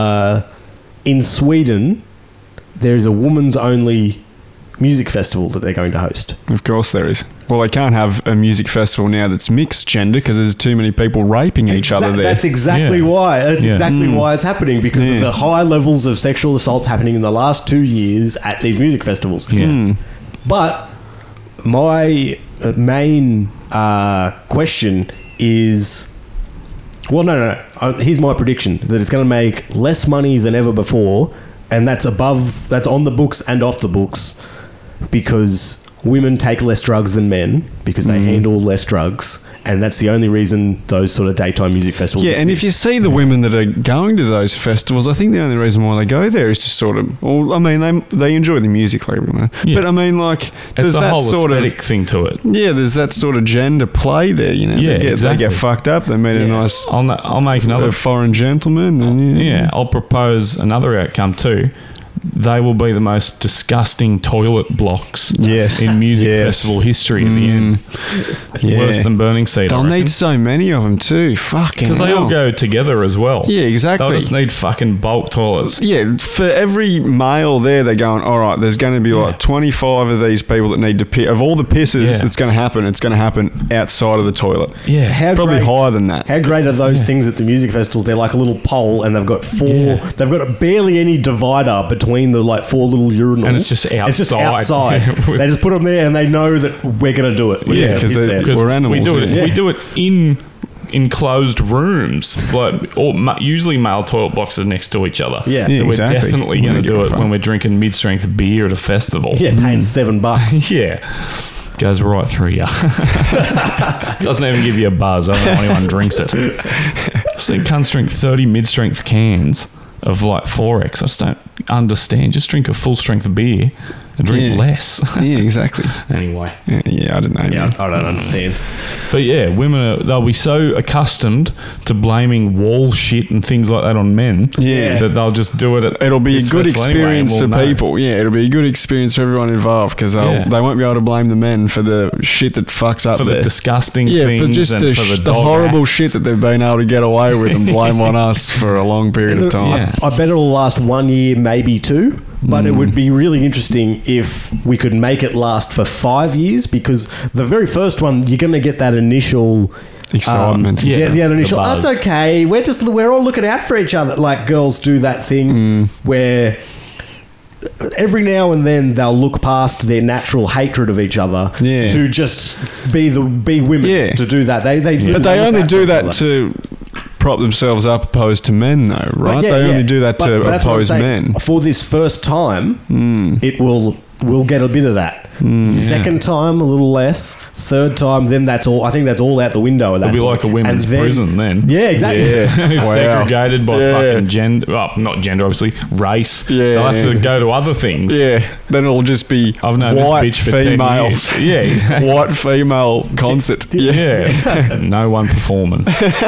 in Sweden, there's a women's only music festival that they're going to host. Of course there is. Well, they can't have a music festival now that's mixed gender because there's too many people raping each other there. That's exactly Yeah. why. That's Yeah. exactly why it's happening, because of Yeah. the high levels of sexual assaults happening in the last 2 years at these music festivals. Yeah. But my main question is, well, no. Here's my prediction that it's going to make less money than ever before, and that's on the books and off the books, because women take less drugs than men because they handle less drugs, and that's the only reason those sort of daytime music festivals Yeah, and if you exist. see the women that are going to those festivals, I think the only reason why they go there is to sort of, well, I mean, they enjoy the music like everyone. Yeah. But I mean, like, there's It's a that whole sort aesthetic thing to it. there's that sort of gender play there, you know. Yeah, they exactly. get fucked up. They meet a nice I'll make another. foreign gentleman. And Yeah, I'll propose another outcome too. They will be the most disgusting toilet blocks Yes. in music Yes. festival history at the end. Yeah. Worse than Burning Seed. They'll need so many of them too. Fucking because they all hell. go together as well. Yeah, exactly. They'll just need fucking bulk toilets. Yeah, for every male there, they're going, all right, there's going to be like 25 of these people that need to piss. Of all the pisses Yeah. that's going to happen, it's going to happen outside of the toilet. Yeah. How Probably great- higher than that. How great are those things at the music festivals? They're like a little pole, and they've got they've got barely any divider between the like 4 little urinals. And it's just It's just outside. outside. They just put them there, and they know that we're going to do it. We're Yeah, gonna 'cause piss they- there. Because We're animals, we do it. yeah. We do it in enclosed rooms, like usually male toilet boxes next to each other. Yeah. so Yeah, we're exactly. definitely We going don't to give do a it fuck. when we're drinking mid-strength beer at a festival. Yeah, paying $7. Yeah. Goes right through you. Doesn't even give you a buzz. I don't know if anyone drinks it. So you can't drink 30 mid-strength cans of like 4X. I just don't understand. Just drink a full-strength beer and drink Yeah. less. Yeah, exactly. Anyway. Yeah, I don't know. Yeah, man. I don't understand. But yeah, women, they'll be so accustomed to blaming wall shit and things like that on men Yeah. that they'll just do it at It'll be a this good festival anyway, and experience we'll for know. people. Yeah, it'll be a good experience for everyone involved because Yeah. they won't be able to blame the men for the shit that fucks up For there. the disgusting Yeah, things for just and the, for the, the dog horrible acts. shit that they've been able to get away with and blame on us for a long period of time. Yeah. I bet it'll last 1 year, maybe 2. But it would be really interesting if we could make it last for 5 years, because the very first one, you're going to get that initial Excitement. Yeah, the initial. the Oh, buzz. it's okay. We're all looking out for each other. Like girls do that thing where every now and then they'll look past their natural hatred of each other Yeah. to just be women. Yeah. To do that, they But they look only out do for that each other. to prop themselves up opposed to men, though, right? But yeah, they yeah. only do that But to that's what I'm oppose saying. men. For this first time, we'll get a bit of that. Second time, a little less. Third time, then that's all. I think that's all out the window. At that It'll be point. like a women's And then- prison then. Yeah, exactly. Yeah. Wow. Segregated by Yeah. fucking gender. Well, not gender, obviously. Race. Yeah. They'll have to go to other things. Yeah, then it'll just be I've known white this bitch for 10 females. years. Yeah, exactly. White female concert. Yeah. No one performing.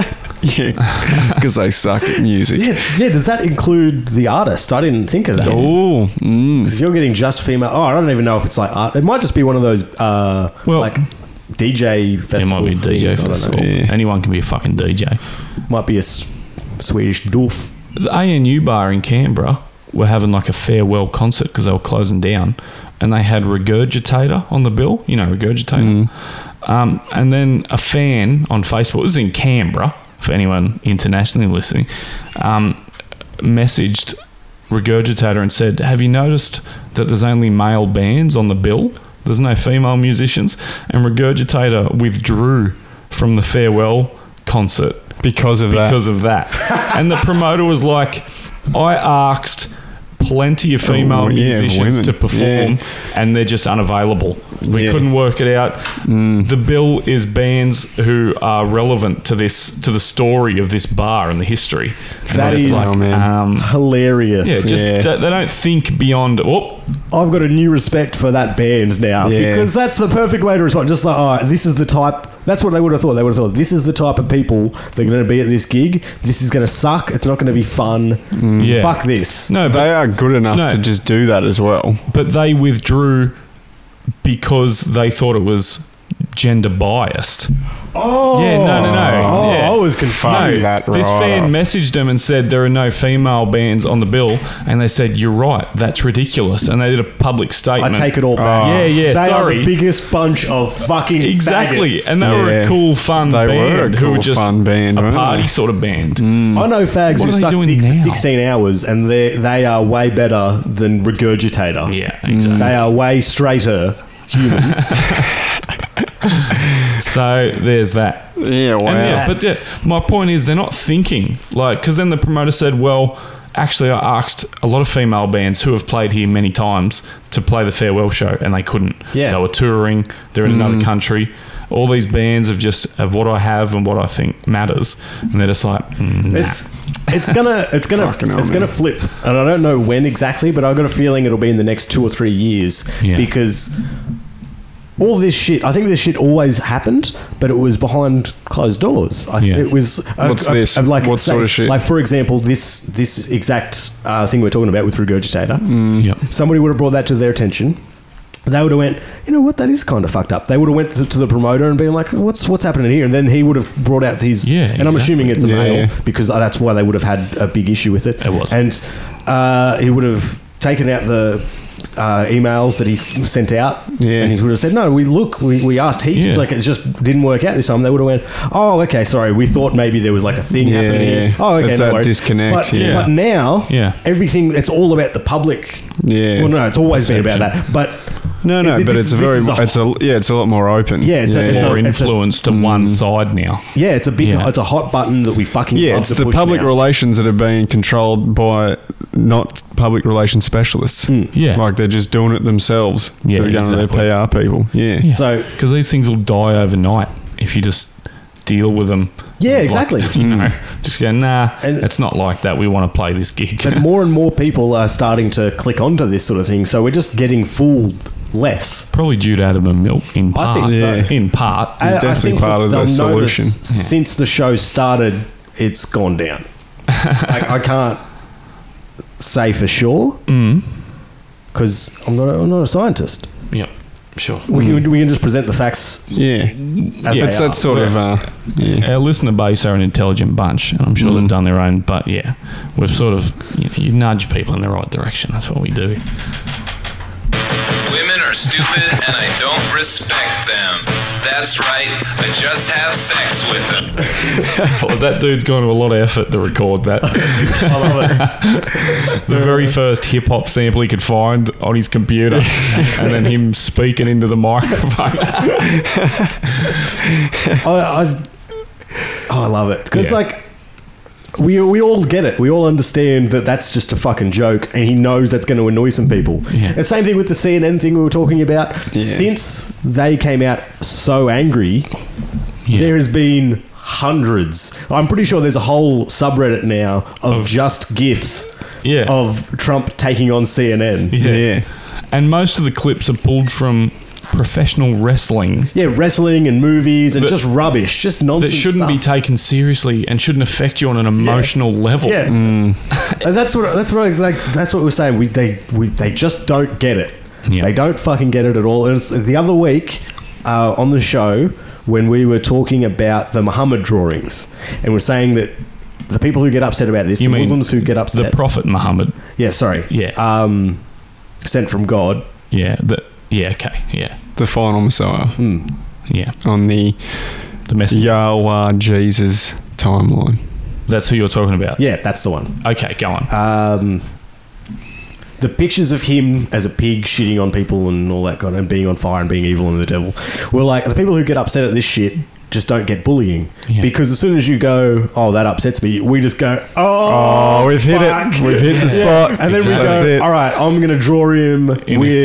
Yeah, because they suck at music. Yeah. Does that include the artist? I didn't think of that. Oh, Because you're getting just female. Oh, I don't even know if it's like art. It might just be one of those like DJ It festival. might be a DJ things, I don't know. festival. Yeah. Anyone can be a fucking DJ. Might be a Swedish doof. The ANU bar in Canberra were having like a farewell concert because they were closing down, and they had Regurgitator on the bill. You know, Regurgitator. And then a fan on Facebook, this is in Canberra, for anyone internationally listening, messaged Regurgitator and said, have you noticed that there's only male bands on the bill? There's no female musicians? And Regurgitator withdrew from the farewell concert Because of that. And the promoter was like, I asked plenty of female musicians women. to perform, and they're just unavailable. We couldn't work it out. The bill is bands who are relevant to the story of this bar and the history. And That it's is hilarious. Yeah, just they don't think beyond. Oh, I've got a new respect for that band now because that's the perfect way to respond. Just like, this is the type. That's what they would have thought. They would have thought, this is the type of people that are going to be at this gig. This is going to suck. It's not going to be fun. Yeah. Fuck this. no, but They are good enough to just do that as well. but they withdrew because they thought it was gender biased. Oh. Yeah, no. Oh, yeah. I was confused. that This right fan off. messaged them and said there are no female bands on the bill, and they said, you're right, that's ridiculous. And they did a public I statement. take it all back. Yeah, They are sorry. the biggest bunch of fucking Exactly. faggots. And they were a cool, fun They band. were a who were cool, just fun band, a weren't party they? sort of band. I know fags What who are they suck doing dick now? for 16 hours and they are way better than Regurgitator. Yeah, exactly. They are way straighter humans. So there's that. Yeah, wow. And my point is they're not thinking because then the promoter said, well, actually I asked a lot of female bands who have played here many times to play the farewell show, and they couldn't. Yeah. They were touring, they're in another country. All these bands of what I have and what I think matters, and they're just like, nah. It's gonna Fucking hell, man. flip, and I don't know when exactly, but I've got a feeling it'll be in the next 2 or 3 years because all this shit. I think this shit always happened, but it was behind closed doors. It was. What's this? What sort of shit? Like, for example, this exact thing we're talking about with Regurgitator. Yep. Somebody would have brought that to their attention. They would have went, you know what, that is kind of fucked up. They would have went to the promoter and been like, what's happening here? And then he would have brought out his, and I'm assuming it's a male because that's why they would have had a big issue with it. It was. And he would have taken out the emails that he sent out, and he would have said, no, we asked heaps, like it just didn't work out this time. They would have went, oh, okay, sorry, we thought maybe there was like a thing happening here. Oh, okay, it's no that worries. disconnect. But now, everything, it's all about the public. Yeah. Well, no, it's always been about that, but No, but it's a lot more open. Yeah, it's more influence to one side now. Yeah, it's it's a hot button that we fucking love it's to the push public now. relations that are being controlled by not public relations specialists. Yeah. Like they're just doing it themselves. Yeah, so going to exactly. their PR people. Yeah. So because these things will die overnight if you just deal with them. Yeah, Like, exactly. you know, just go, nah, And- it's not like that. We want to play this gig. but more and more people are starting to click onto this sort of thing, so we're just getting fooled less. Probably due to Adam and Milk in I part. think so. Yeah. In part. Definitely I think part of the they'll notice solution. Since the show started, it's gone down. I can't say for sure because I'm not a scientist. Yep. Sure. We can just present the facts. Yeah. As It's they are. that sort of. Yeah. Our listener base are an intelligent bunch, and I'm sure they've done their own. But yeah, we've sort of you nudge people in the right direction. That's what we do. Women are stupid and I don't respect them. That's right, I just have sex with them. Well, that dude's gone to a lot of effort to record that. I love it. The very first hip hop sample he could find on his computer, and then him speaking into the microphone. I love it because we all get it. We all understand that that's just a fucking joke, and he knows that's going to annoy some people. Yeah. The same thing with the CNN thing we were talking about. Yeah. Since they came out so angry, there has been hundreds. I'm pretty sure there's a whole subreddit now of just GIFs of Trump taking on CNN. Yeah. And most of the clips are pulled from professional wrestling Yeah, wrestling and movies and just rubbish, just that nonsense shouldn't be stuff. taken seriously and shouldn't affect you on an emotional level. Yeah, and that's what we're saying. They just don't get it. Yeah. They don't fucking get it at all. It was the other week on the show when we were talking about the Muhammad drawings, and we're saying that the people who get upset about this, You the mean Muslims who get The upset, Prophet Muhammad. Yeah, sorry. Yeah. Sent from God. Yeah. Okay. Yeah. The final Messiah Yeah. on the messenger. Yahweh Jesus timeline. That's who you're talking about. Yeah, that's the one. Okay, go on. The pictures of him as a pig shitting on people and all that kind of, and being on fire and being evil and the devil were like, the people who get upset at this shit just don't get bullying. Yeah. Because as soon as you go, oh, that upsets me, we just go, Oh, we've hit fuck. it. We've hit the spot. And then That's we go, it. all right, I'm going to draw him with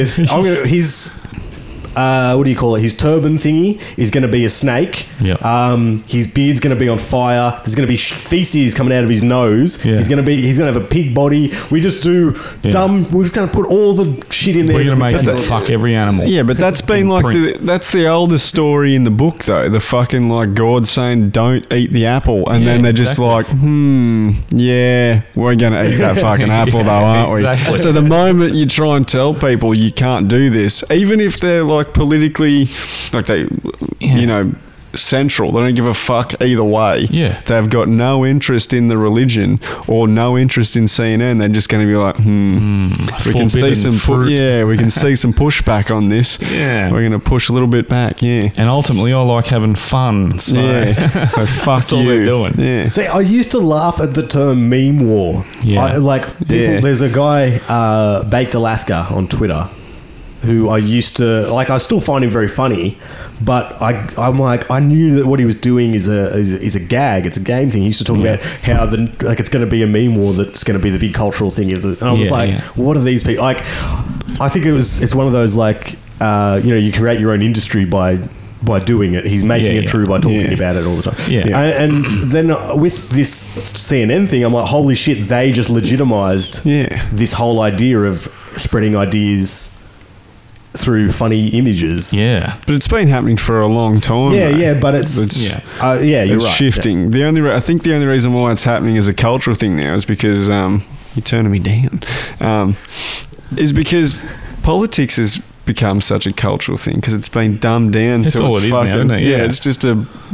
his what do you call it? His turban thingy is going to be a snake. Yep. His beard's going to be on fire. There's going to be feces coming out of his nose. Yeah. He's going to have a pig body. We just do dumb. We're just going to put all the shit in there. We're going to make him fuck every animal. Yeah, but that's been like that's the oldest story in the book though. The fucking like God saying don't eat the apple, and Yeah, then they're just exactly. like, yeah, we're gonna eat that fucking apple though, aren't we? exactly. So the moment you try and tell people you can't do this, even if they're like politically, like they, you know, central, they don't give a fuck either way. Yeah. They've got no interest in the religion or no interest in CNN. They're just going to be like, we can see forbidden some, fruit. we can see some pushback on this. Yeah. We're going to push a little bit back. Yeah. And ultimately, I like having fun. So Yeah. So fuck that's all you. they're doing. Yeah. See, I used to laugh at the term meme war. Yeah. Yeah. There's a guy, Baked Alaska on Twitter, who I used to like. I still find him very funny, but I'm like, I knew that what he was doing is a gag. It's a game thing. He used to talk about how it's going to be a meme war that's going to be the big cultural thing. And I was like, what are these people like? I think it's one of those like you create your own industry by doing it. He's making it true by talking about it all the time. Yeah. And then with this CNN thing, I'm like, holy shit, they just legitimized this whole idea of spreading ideas through funny images. Yeah. But it's been happening for a long time. though. But it's Yeah. you're It's right. shifting. I think the only reason why it's happening as a cultural thing now is because you're turning me down. Is because politics has become such a cultural thing because it's been dumbed down It's to all its it is now, fucking isn't it? Yeah. It's just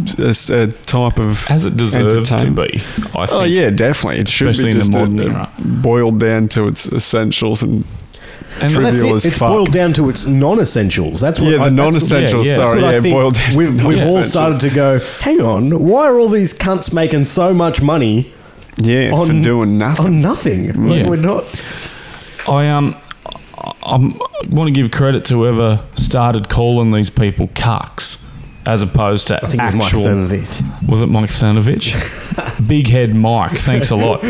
a type of As it deserves to entertainment. be, I think. Oh yeah, definitely. It should Especially be in the just modern era. boiled down to its essentials and And But that's trivial it. as It's fuck. boiled down to its non-essentials. That's what Yeah, the that's what- non-essentials. yeah, Sorry, That's what I think boiled down. we've all non-essentials. started to go, hang on, why are all these cunts making so much money Yeah, for doing nothing. on nothing? Like, Yeah. we're not... I want to give credit to whoever started calling these people cucks as opposed to I think it was Mike actual. Cernovich. Was it Mike Cernovich? Big head Mike. Thanks a lot.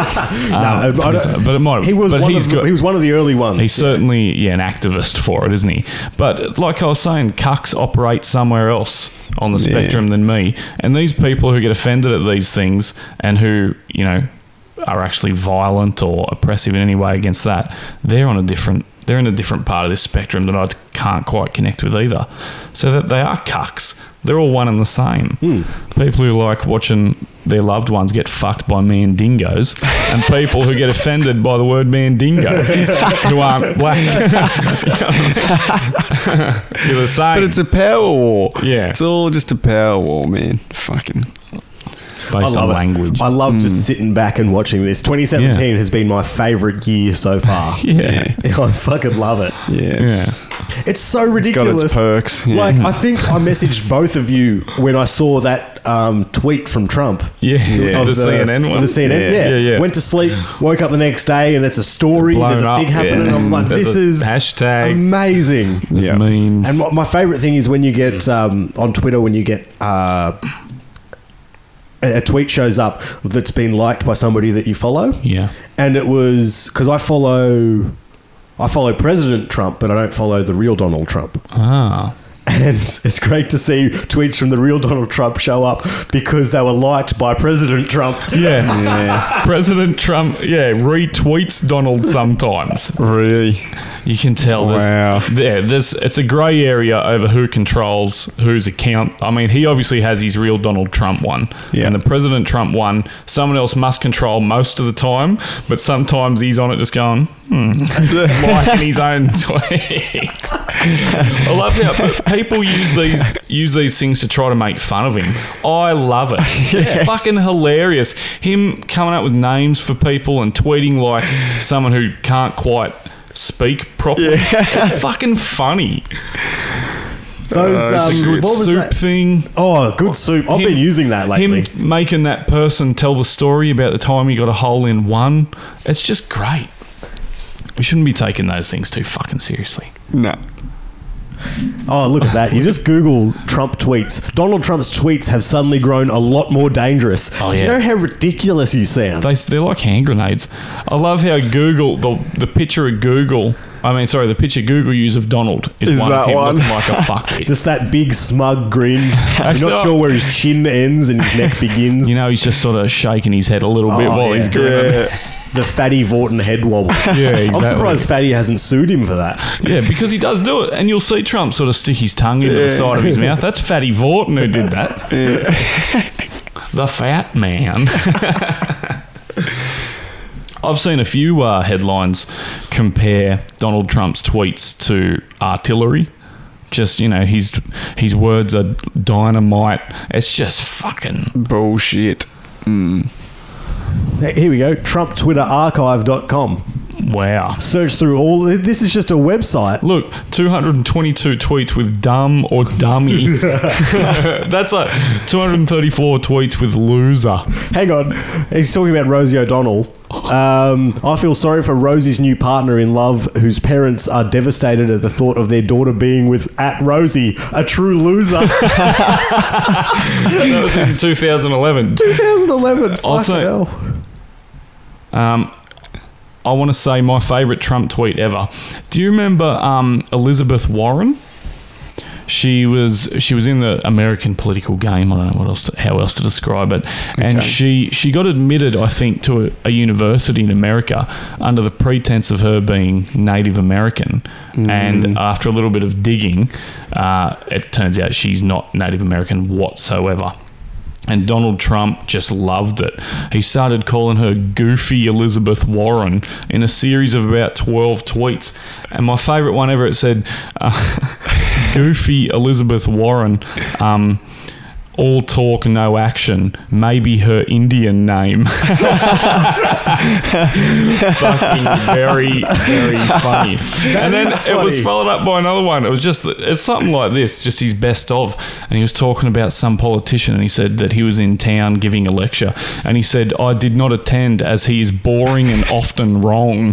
I don't- but it might. He was but one he's of got. he was one of the early ones. He's certainly an activist for it, isn't he? But like I was saying, cucks operate somewhere else on the spectrum than me. And these people who get offended at these things and who, are actually violent or oppressive in any way against that, they're in a different part of this spectrum that I can't quite connect with either. So that they are cucks. They're all one and the same. People who like watching their loved ones get fucked by mandingos, and people who get offended by the word mandingo who aren't black. You're the same. But it's a power war. Yeah. It's all just a power war, man. Fucking. based on it. language. I love just sitting back and watching this. 2017 has been my favourite year so far. Yeah. I fucking love it. Yeah. It's so got ridiculous. its perks. Yeah. Like, I think I messaged both of you when I saw that tweet from Trump. Yeah. Of The CNN one. The CNN, Yeah, yeah. Went to sleep, woke up the next day, and it's a story. Blown There's a thing up, happening. yeah. I'm like, There's this a is hashtag. amazing. There's Yeah. memes. And my favourite thing is when you get on Twitter, when you get a tweet shows up that's been liked by somebody that you follow. Yeah. And it was because I follow President Trump, but I don't follow the real Donald Trump. Ah. And it's great to see tweets from the real Donald Trump show up because they were liked by President Trump. Yeah. President Trump, retweets Donald sometimes. Really? You can tell it's a grey area over who controls whose account. I mean, he obviously has his real Donald Trump one. Yeah. And the President Trump one, someone else must control most of the time, but sometimes he's on it just going, liking his own tweets. I love how people use these things to try to make fun of him. I love it. It's fucking hilarious. Him coming up with names for people and tweeting like someone who can't quite speak properly. It's fucking funny. Those Good what was soup that thing. Oh, good soup. I've been using that lately. Him making that person tell the story about the time he got a hole in one. It's just great. We shouldn't be taking those things too fucking seriously. No. Oh, look at that. You just Google Trump tweets. Donald Trump's tweets have suddenly grown a lot more dangerous. Oh, Do you yeah. know how ridiculous you sound? They're like hand grenades. I love how Google, the picture of Google, the picture Google use of Donald is one of that him one? looking like a fuckwit. Just that big smug grin. Actually, You're not sure where his chin ends and his neck begins. You know, he's just sort of shaking his head a little bit while he's grinning. The Fatty Vorton head wobble. Yeah, exactly. I'm surprised Fatty hasn't sued him for that. Yeah, because he does do it. And you'll see Trump sort of stick his tongue into the side of his mouth. That's Fatty Vorton who did that. The fat man. I've seen a few headlines compare Donald Trump's tweets to artillery. Just, his words are dynamite. It's just fucking Bullshit. Here we go. TrumpTwitterArchive.com. wow. Search through all. This is just a website. Look, 222 tweets with dumb or dummy. That's like 234 tweets with loser. Hang on. He's talking about Rosie O'Donnell. I feel sorry for Rosie's new partner in love, whose parents are devastated at the thought of their daughter being with @Rosie, a true loser. That was in 2011. 2011. Also- Fucking hell. I want to say my favourite Trump tweet ever. Do you remember Elizabeth Warren? She was in the American political game. I don't know how else to describe it. And she got admitted, I think, to a university in America under the pretense of her being Native American. And after a little bit of digging, it turns out she's not Native American whatsoever. And Donald Trump just loved it. He started calling her Goofy Elizabeth Warren in a series of about 12 tweets. And my favourite one ever, it said, Goofy Elizabeth Warren, all talk, no action, maybe her Indian name. Fucking very, very funny. And then it was followed up by another one. It's something like this, just his best of. And he was talking about some politician, and he said that he was in town giving a lecture. And he said, I did not attend as he is boring and often wrong.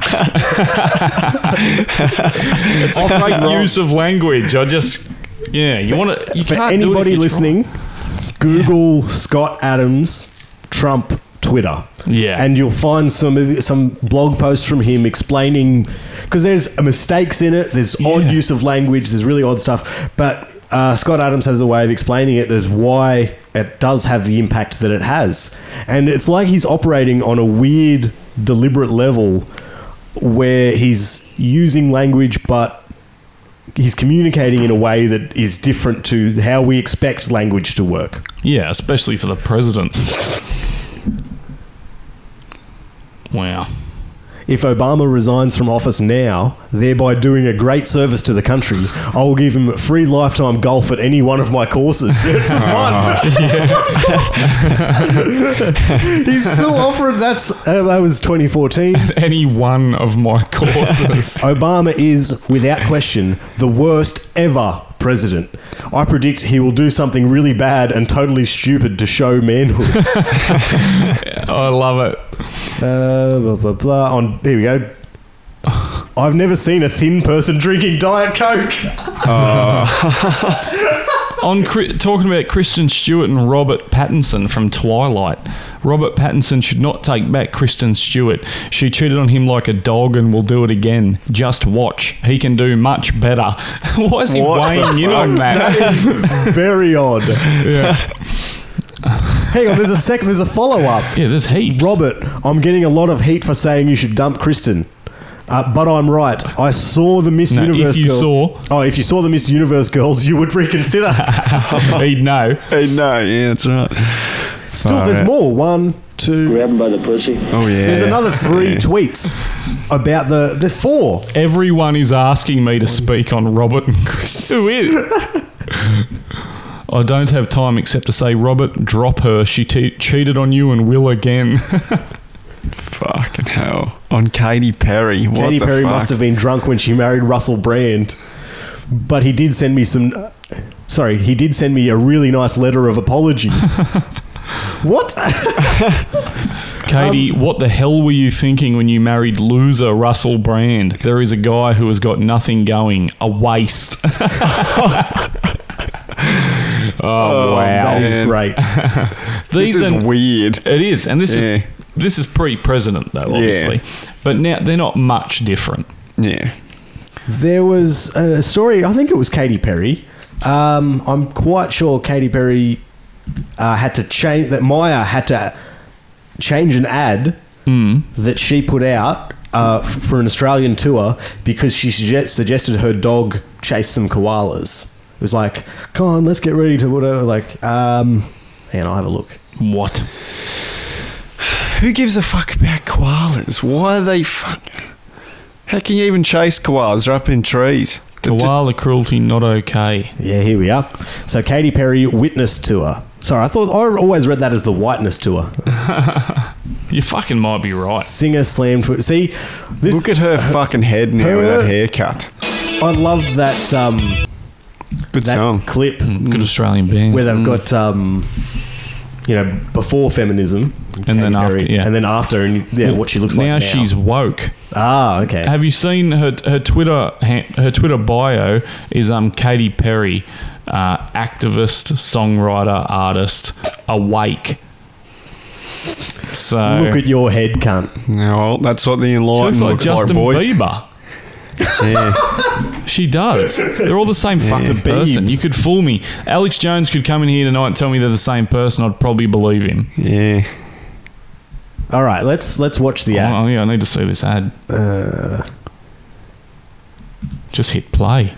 It's a great use of language. You can't For do it if anybody you try. listening, Google Scott Adams Trump Twitter. Yeah. And you'll find some blog posts from him explaining, because there's mistakes in it, there's odd use of language, there's really odd stuff, but Scott Adams has a way of explaining it as why it does have the impact that it has. And it's like he's operating on a weird, deliberate level where he's using language, but he's communicating in a way that is different to how we expect language to work. Yeah, especially for the president. Wow. If Obama resigns from office now, thereby doing a great service to the country, I will give him free lifetime golf at any one of my courses. There's just one. He's still offering that was 2014. Any one of my courses. Obama is, without question, the worst ever president. I predict he will do something really bad and totally stupid to show manhood. I love it. Blah, blah, blah. Here we go. I've never seen a thin person drinking Diet Coke. Talking about Kristen Stewart and Robert Pattinson from Twilight. Robert Pattinson should not take back Kristen Stewart. She cheated on him like a dog and will do it again. Just watch. He can do much better. Why is he weighing in on that? That is very odd. Yeah. Hang on, there's a follow-up. Yeah, there's heaps. Robert, I'm getting a lot of heat for saying you should dump Kristen. But I'm right. I saw the Miss Universe if you saw the Miss Universe girls, you would reconsider. He'd know. Yeah, that's right. Still, there's more. 1, 2. Grab him by the pussy. Oh, yeah. There's another 3 tweets about the 4. Everyone is asking me to speak on Robert and Chris. Who is? I don't have time except to say, Robert, drop her. She cheated on you and will again. Fucking hell. On Katy Perry. What Katy the Perry fuck? must have been drunk when she married Russell Brand. But he did send me he did send me a really nice letter of apology. What? Katie, what the hell were you thinking when you married loser Russell Brand? There is a guy who has got nothing going. A waste. Oh, wow. That is great. This is weird. It is. And this is pre-president, though, obviously. But now they're not much different. Yeah. There was a story, I think it was Katy Perry. I'm quite sure Katy Perry had to change, that Maya had to change an ad that she put out for an Australian tour because she suggested her dog chase some koalas. It was like, come on, let's get ready to whatever. Like, and I'll have a look. What? Who gives a fuck about koalas? Why are they How can you even chase koalas? They're up in trees. Koala cruelty not okay. Yeah, here we are. So Katy Perry witness tour. Sorry, I always read that as the whiteness tour. You fucking might be right. Singer slammed foot. See, this, Look at her fucking head now with that haircut. I love that. Good that song. clip Good Australian band. where they've got before feminism And then Katy after, Perry, yeah. and then after, and what she looks like now. Now she's woke. Ah, okay. Have you seen her Twitter? Her Twitter bio is Katy Perry, activist, songwriter, artist, awake. So Look at your head, cunt. Yeah, well, that's what the she looks enlightenment like looks Justin boys. Bieber. Yeah. She does. They're all the same fucking person. Biebs. You could fool me. Alex Jones could come in here tonight and tell me they're the same person. I'd probably believe him. Yeah. All right, let's watch the ad. Oh yeah, I need to see this ad. Just hit play.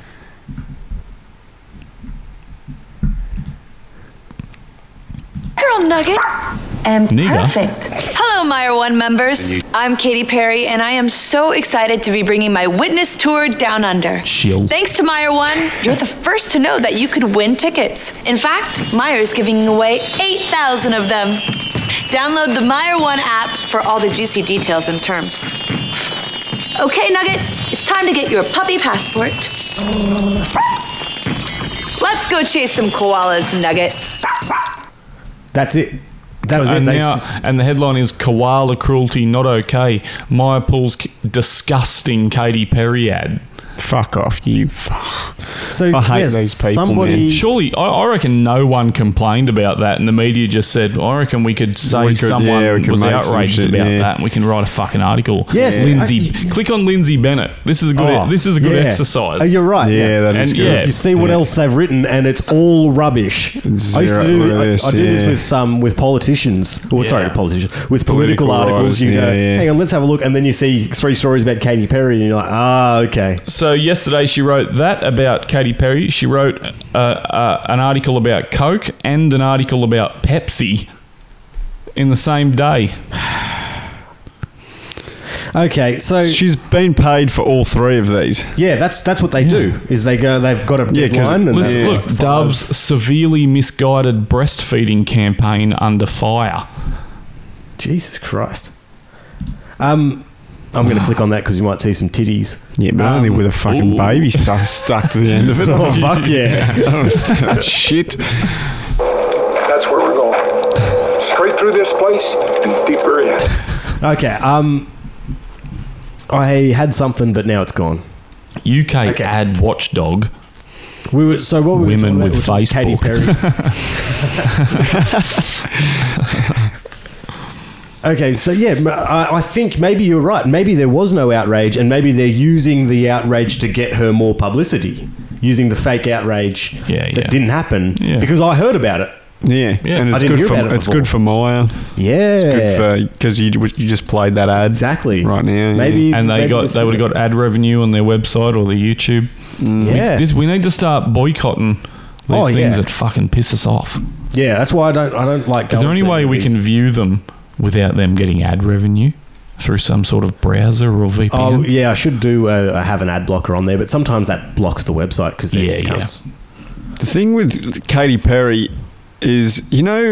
Girl Nugget. Nigga. Perfect. Hello, Meyer One members. I'm Katy Perry, and I am so excited to be bringing my witness tour down under. Shield. Thanks to Meyer One, you're the first to know that you could win tickets. In fact, Meyer's giving away 8,000 of them. Download the Meyer One app for all the juicy details and terms. Okay, Nugget, it's time to get your puppy passport. Let's go chase some koalas, Nugget. That's it. That was And it. now, and the headline is Koala Cruelty Not Okay. Maya pulls disgusting Katy Perry ad. Fuck off, you. So I hate yes, these people, somebody, man. Surely, I reckon no one complained about that, and the media just said, I reckon we could say someone we could was make some outraged shit, about yeah. that, and we can write a fucking article. Yes, Lindsay. Click on Lindsay Bennett. This is a good. This is a good yeah. exercise. Oh, you're right. Yeah, that is And good. yeah. You see what else they've written, and it's all rubbish. I used to Zero do this, I do yeah. this with politicians. Or sorry, politicians with political Political articles. writers, You go, yeah. hang on, let's have a look, and then you see 3 stories about Katy Perry, and you're like, okay. So yesterday she wrote that about Katy Perry. She wrote an article about Coke and an article about Pepsi in the same day. Okay, so She's been paid for all 3 of these. yeah, that's what they do. Is they've got a 'cause- deadline, and Listen, they- look, Dove's severely misguided breastfeeding campaign under fire. Jesus Christ. I'm going to click on that because you might see some titties. Yeah, but only with a fucking ooh. baby stuck to the end of it. Oh fuck yeah! I don't see that shit. That's where we're going. Straight through this place and deeper in. Okay, I had something, but now it's gone. UK Okay. ad watchdog. What were we Women talking about? with We were talking Katy Facebook. Perry. Okay, so yeah, I think maybe you're right. Maybe there was no outrage, and maybe they're using the outrage to get her more publicity, using the fake outrage that didn't happen because I heard about it. Yeah, and I it's didn't hear good about it for it's before. good for Maya. Yeah, It's good for because you just played that ad exactly right now. Maybe And they would have got ad revenue on their website or their YouTube. Yeah. We need to start boycotting these things that fucking piss us off. Yeah, that's why I don't like. Is there going any to way we these. can view them without them getting ad revenue through some sort of browser or VPN? Oh yeah, I should do have an ad blocker on there, but sometimes that blocks the website because they're cunts. The thing with Katy Perry is,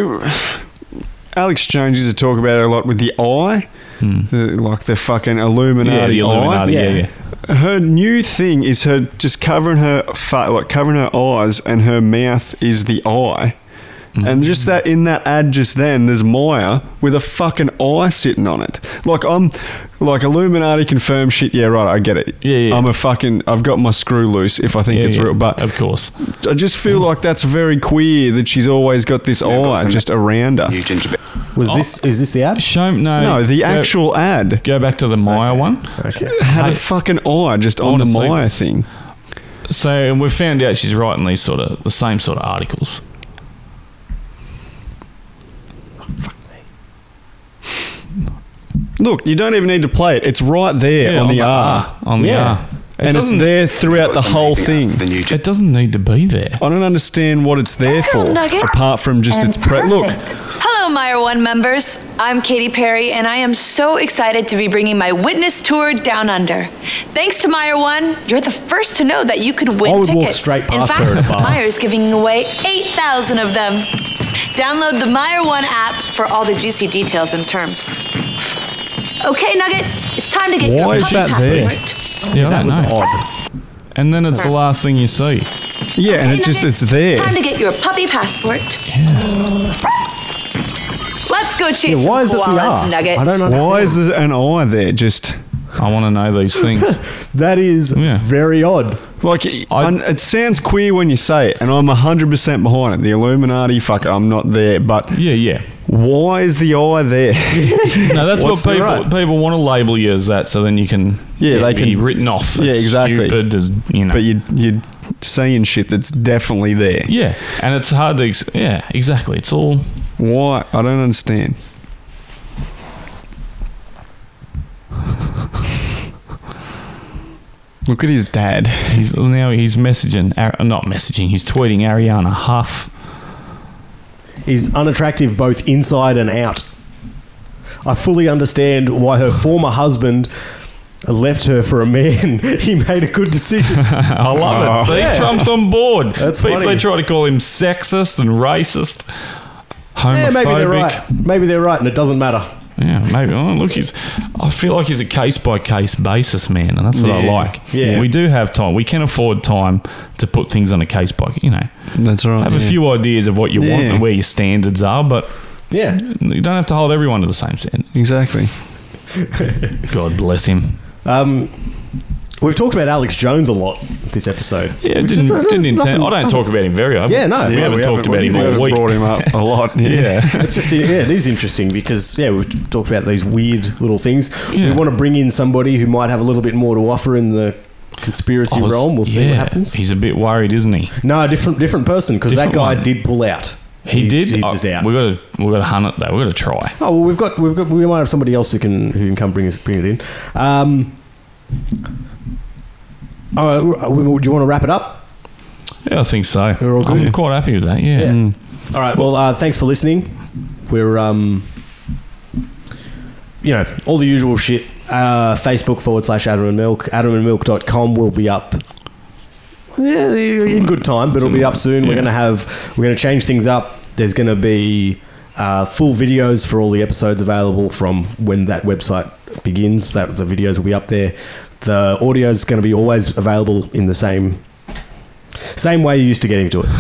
Alex Jones used to talk about it a lot with the eye, the fucking Illuminati, the Illuminati, eye. Her new thing is her just covering her covering her eyes, and her mouth is the eye. And just that in that ad just then, there's Maya with a fucking eye sitting on it. Like, I'm like Illuminati confirmed shit. Yeah, right. I get it. Yeah. I've got my screw loose if I think it's real. But of course, I just feel like that's very queer that she's always got this eye just around her. Is this the ad? No, the actual ad Go back to the Maya one. Okay. had a fucking eye just on Honestly. the Maya thing. So, and we've found out she's writing these the same sort of articles. Look, you don't even need to play it. It's right there on the R. On the R. And it's there throughout the whole thing. It doesn't need to be there. I don't understand what it's there for, Nugget. apart from just And its look. Hello, Meyer One members. I'm Katy Perry, and I am so excited to be bringing my witness tour down under. Thanks to Meyer One, you're the first to know that you could win I would tickets. walk straight In past fact, her at the bar. Meyer's giving away 8,000 of them. Download the Meyer One app for all the juicy details and terms. Okay, Nugget, it's time to get your Why is puppy that there? passport. Yeah, I don't know. Odd. And then it's the last thing you see. Yeah, and Okay, Nugget, it's there. Time to get your puppy passport. Let's go chase Yeah, why is some it the koalas, R? Nugget. I don't understand. Why is there an eye there? Just I want to know these things. That is Yeah. very odd. like it sounds queer when you say it, and I'm 100% behind it. The Illuminati, fuck it, I'm not there. But Yeah. why is the eye there? No, that's what What's the right? people want to label you as that, so then you can Yeah, they be can- written off. Yeah, as exactly. Stupid as But you're seeing shit that's definitely there. Yeah, and it's hard to. Yeah, exactly. It's all. Why? I don't understand. Look at his dad. He's messaging. Not messaging. He's tweeting Ariana Huff. Is unattractive both inside and out. I fully understand why her former husband left her for a man. He made a good decision. I love it. See, Yeah. Trump's on board. That's People funny. they try to call him sexist and racist, homophobic. Yeah, maybe they're right. Maybe they're right, and it doesn't matter. Yeah, maybe. Oh, look, I feel like he's a case by case basis, man, and that's what I Yeah. like. Yeah. We do have time. We can afford time to put things on a case by. That's right. Have a few ideas of what you want Yeah. and where your standards are, but Yeah. you don't have to hold everyone to the same standards. Exactly. God bless him. We've talked about Alex Jones a lot this episode. Yeah, Which didn't is intend. I don't talk about him very often. Yeah, no. we Yeah, haven't talked about him We all just week. brought him up a lot. Yeah. It's just, it is interesting because, we've talked about these weird little things. Yeah. We want to bring in somebody who might have a little bit more to offer in the conspiracy realm. We'll see what happens. He's a bit worried, isn't he? No, different person because that Different guy one. did pull out. He did. He's just out. We got to hunt it though. We got to try. Oh well, we might have somebody else who can come bring it in. All right, do you want to wrap it up? Yeah, I think so. We're all good. I'm quite happy with that. Yeah. All right. Well, thanks for listening. We're all the usual shit. Facebook.com/Adam and Milk. AdamandMilk.com will be up. Yeah, in good time, but it'll be up soon. Yeah. We're gonna change things up. There's gonna be full videos for all the episodes available from when that website begins. The videos will be up there. The audio is going to be always available in the same way you used to get into it.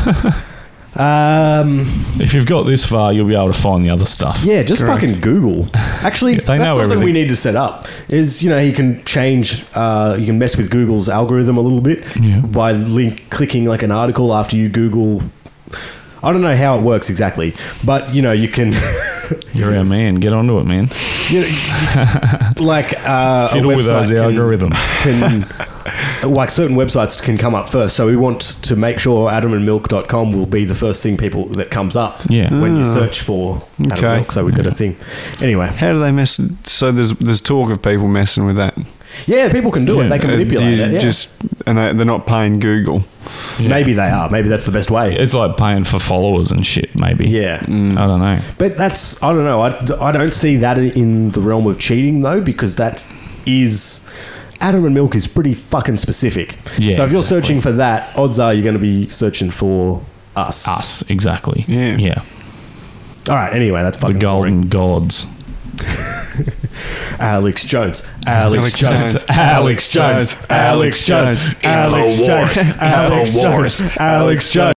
If you've got this far, you'll be able to find the other stuff. Yeah, just fucking Google. Actually, Yeah, they that's know something everything. we need to set up. Is you can change, you can mess with Google's algorithm a little bit Yeah. by clicking like an article after you Google. I don't know how it works exactly, but you can. You're our man. Get onto it, man. Like Fiddle with those algorithms. Like certain websites can come up first, so we want to make sure AdamandMilk.com will be the first thing that comes up Yeah. when you search for Adam Okay. Milk. So we've got a thing. Anyway, How do they mess? So there's talk of people messing with that. yeah, people can do it. Yeah. They can manipulate it. Yeah. They're not paying Google. Yeah. Maybe they are. Maybe that's the best way. It's like paying for followers and shit, maybe. Yeah. I don't know. But I don't know. I don't see that in the realm of cheating, though, because that is Adam and Milk is pretty fucking specific. Yeah, so if you're exactly. searching for that, odds are you're going to be searching for us. Us, exactly. Yeah. Yeah. All right, anyway, that's The fucking golden boring. gods. Alex Jones. Alex Alex Jones. Jones. Alex Jones. Alex Jones. Alex Jones. Alex Jones. Alex Jones.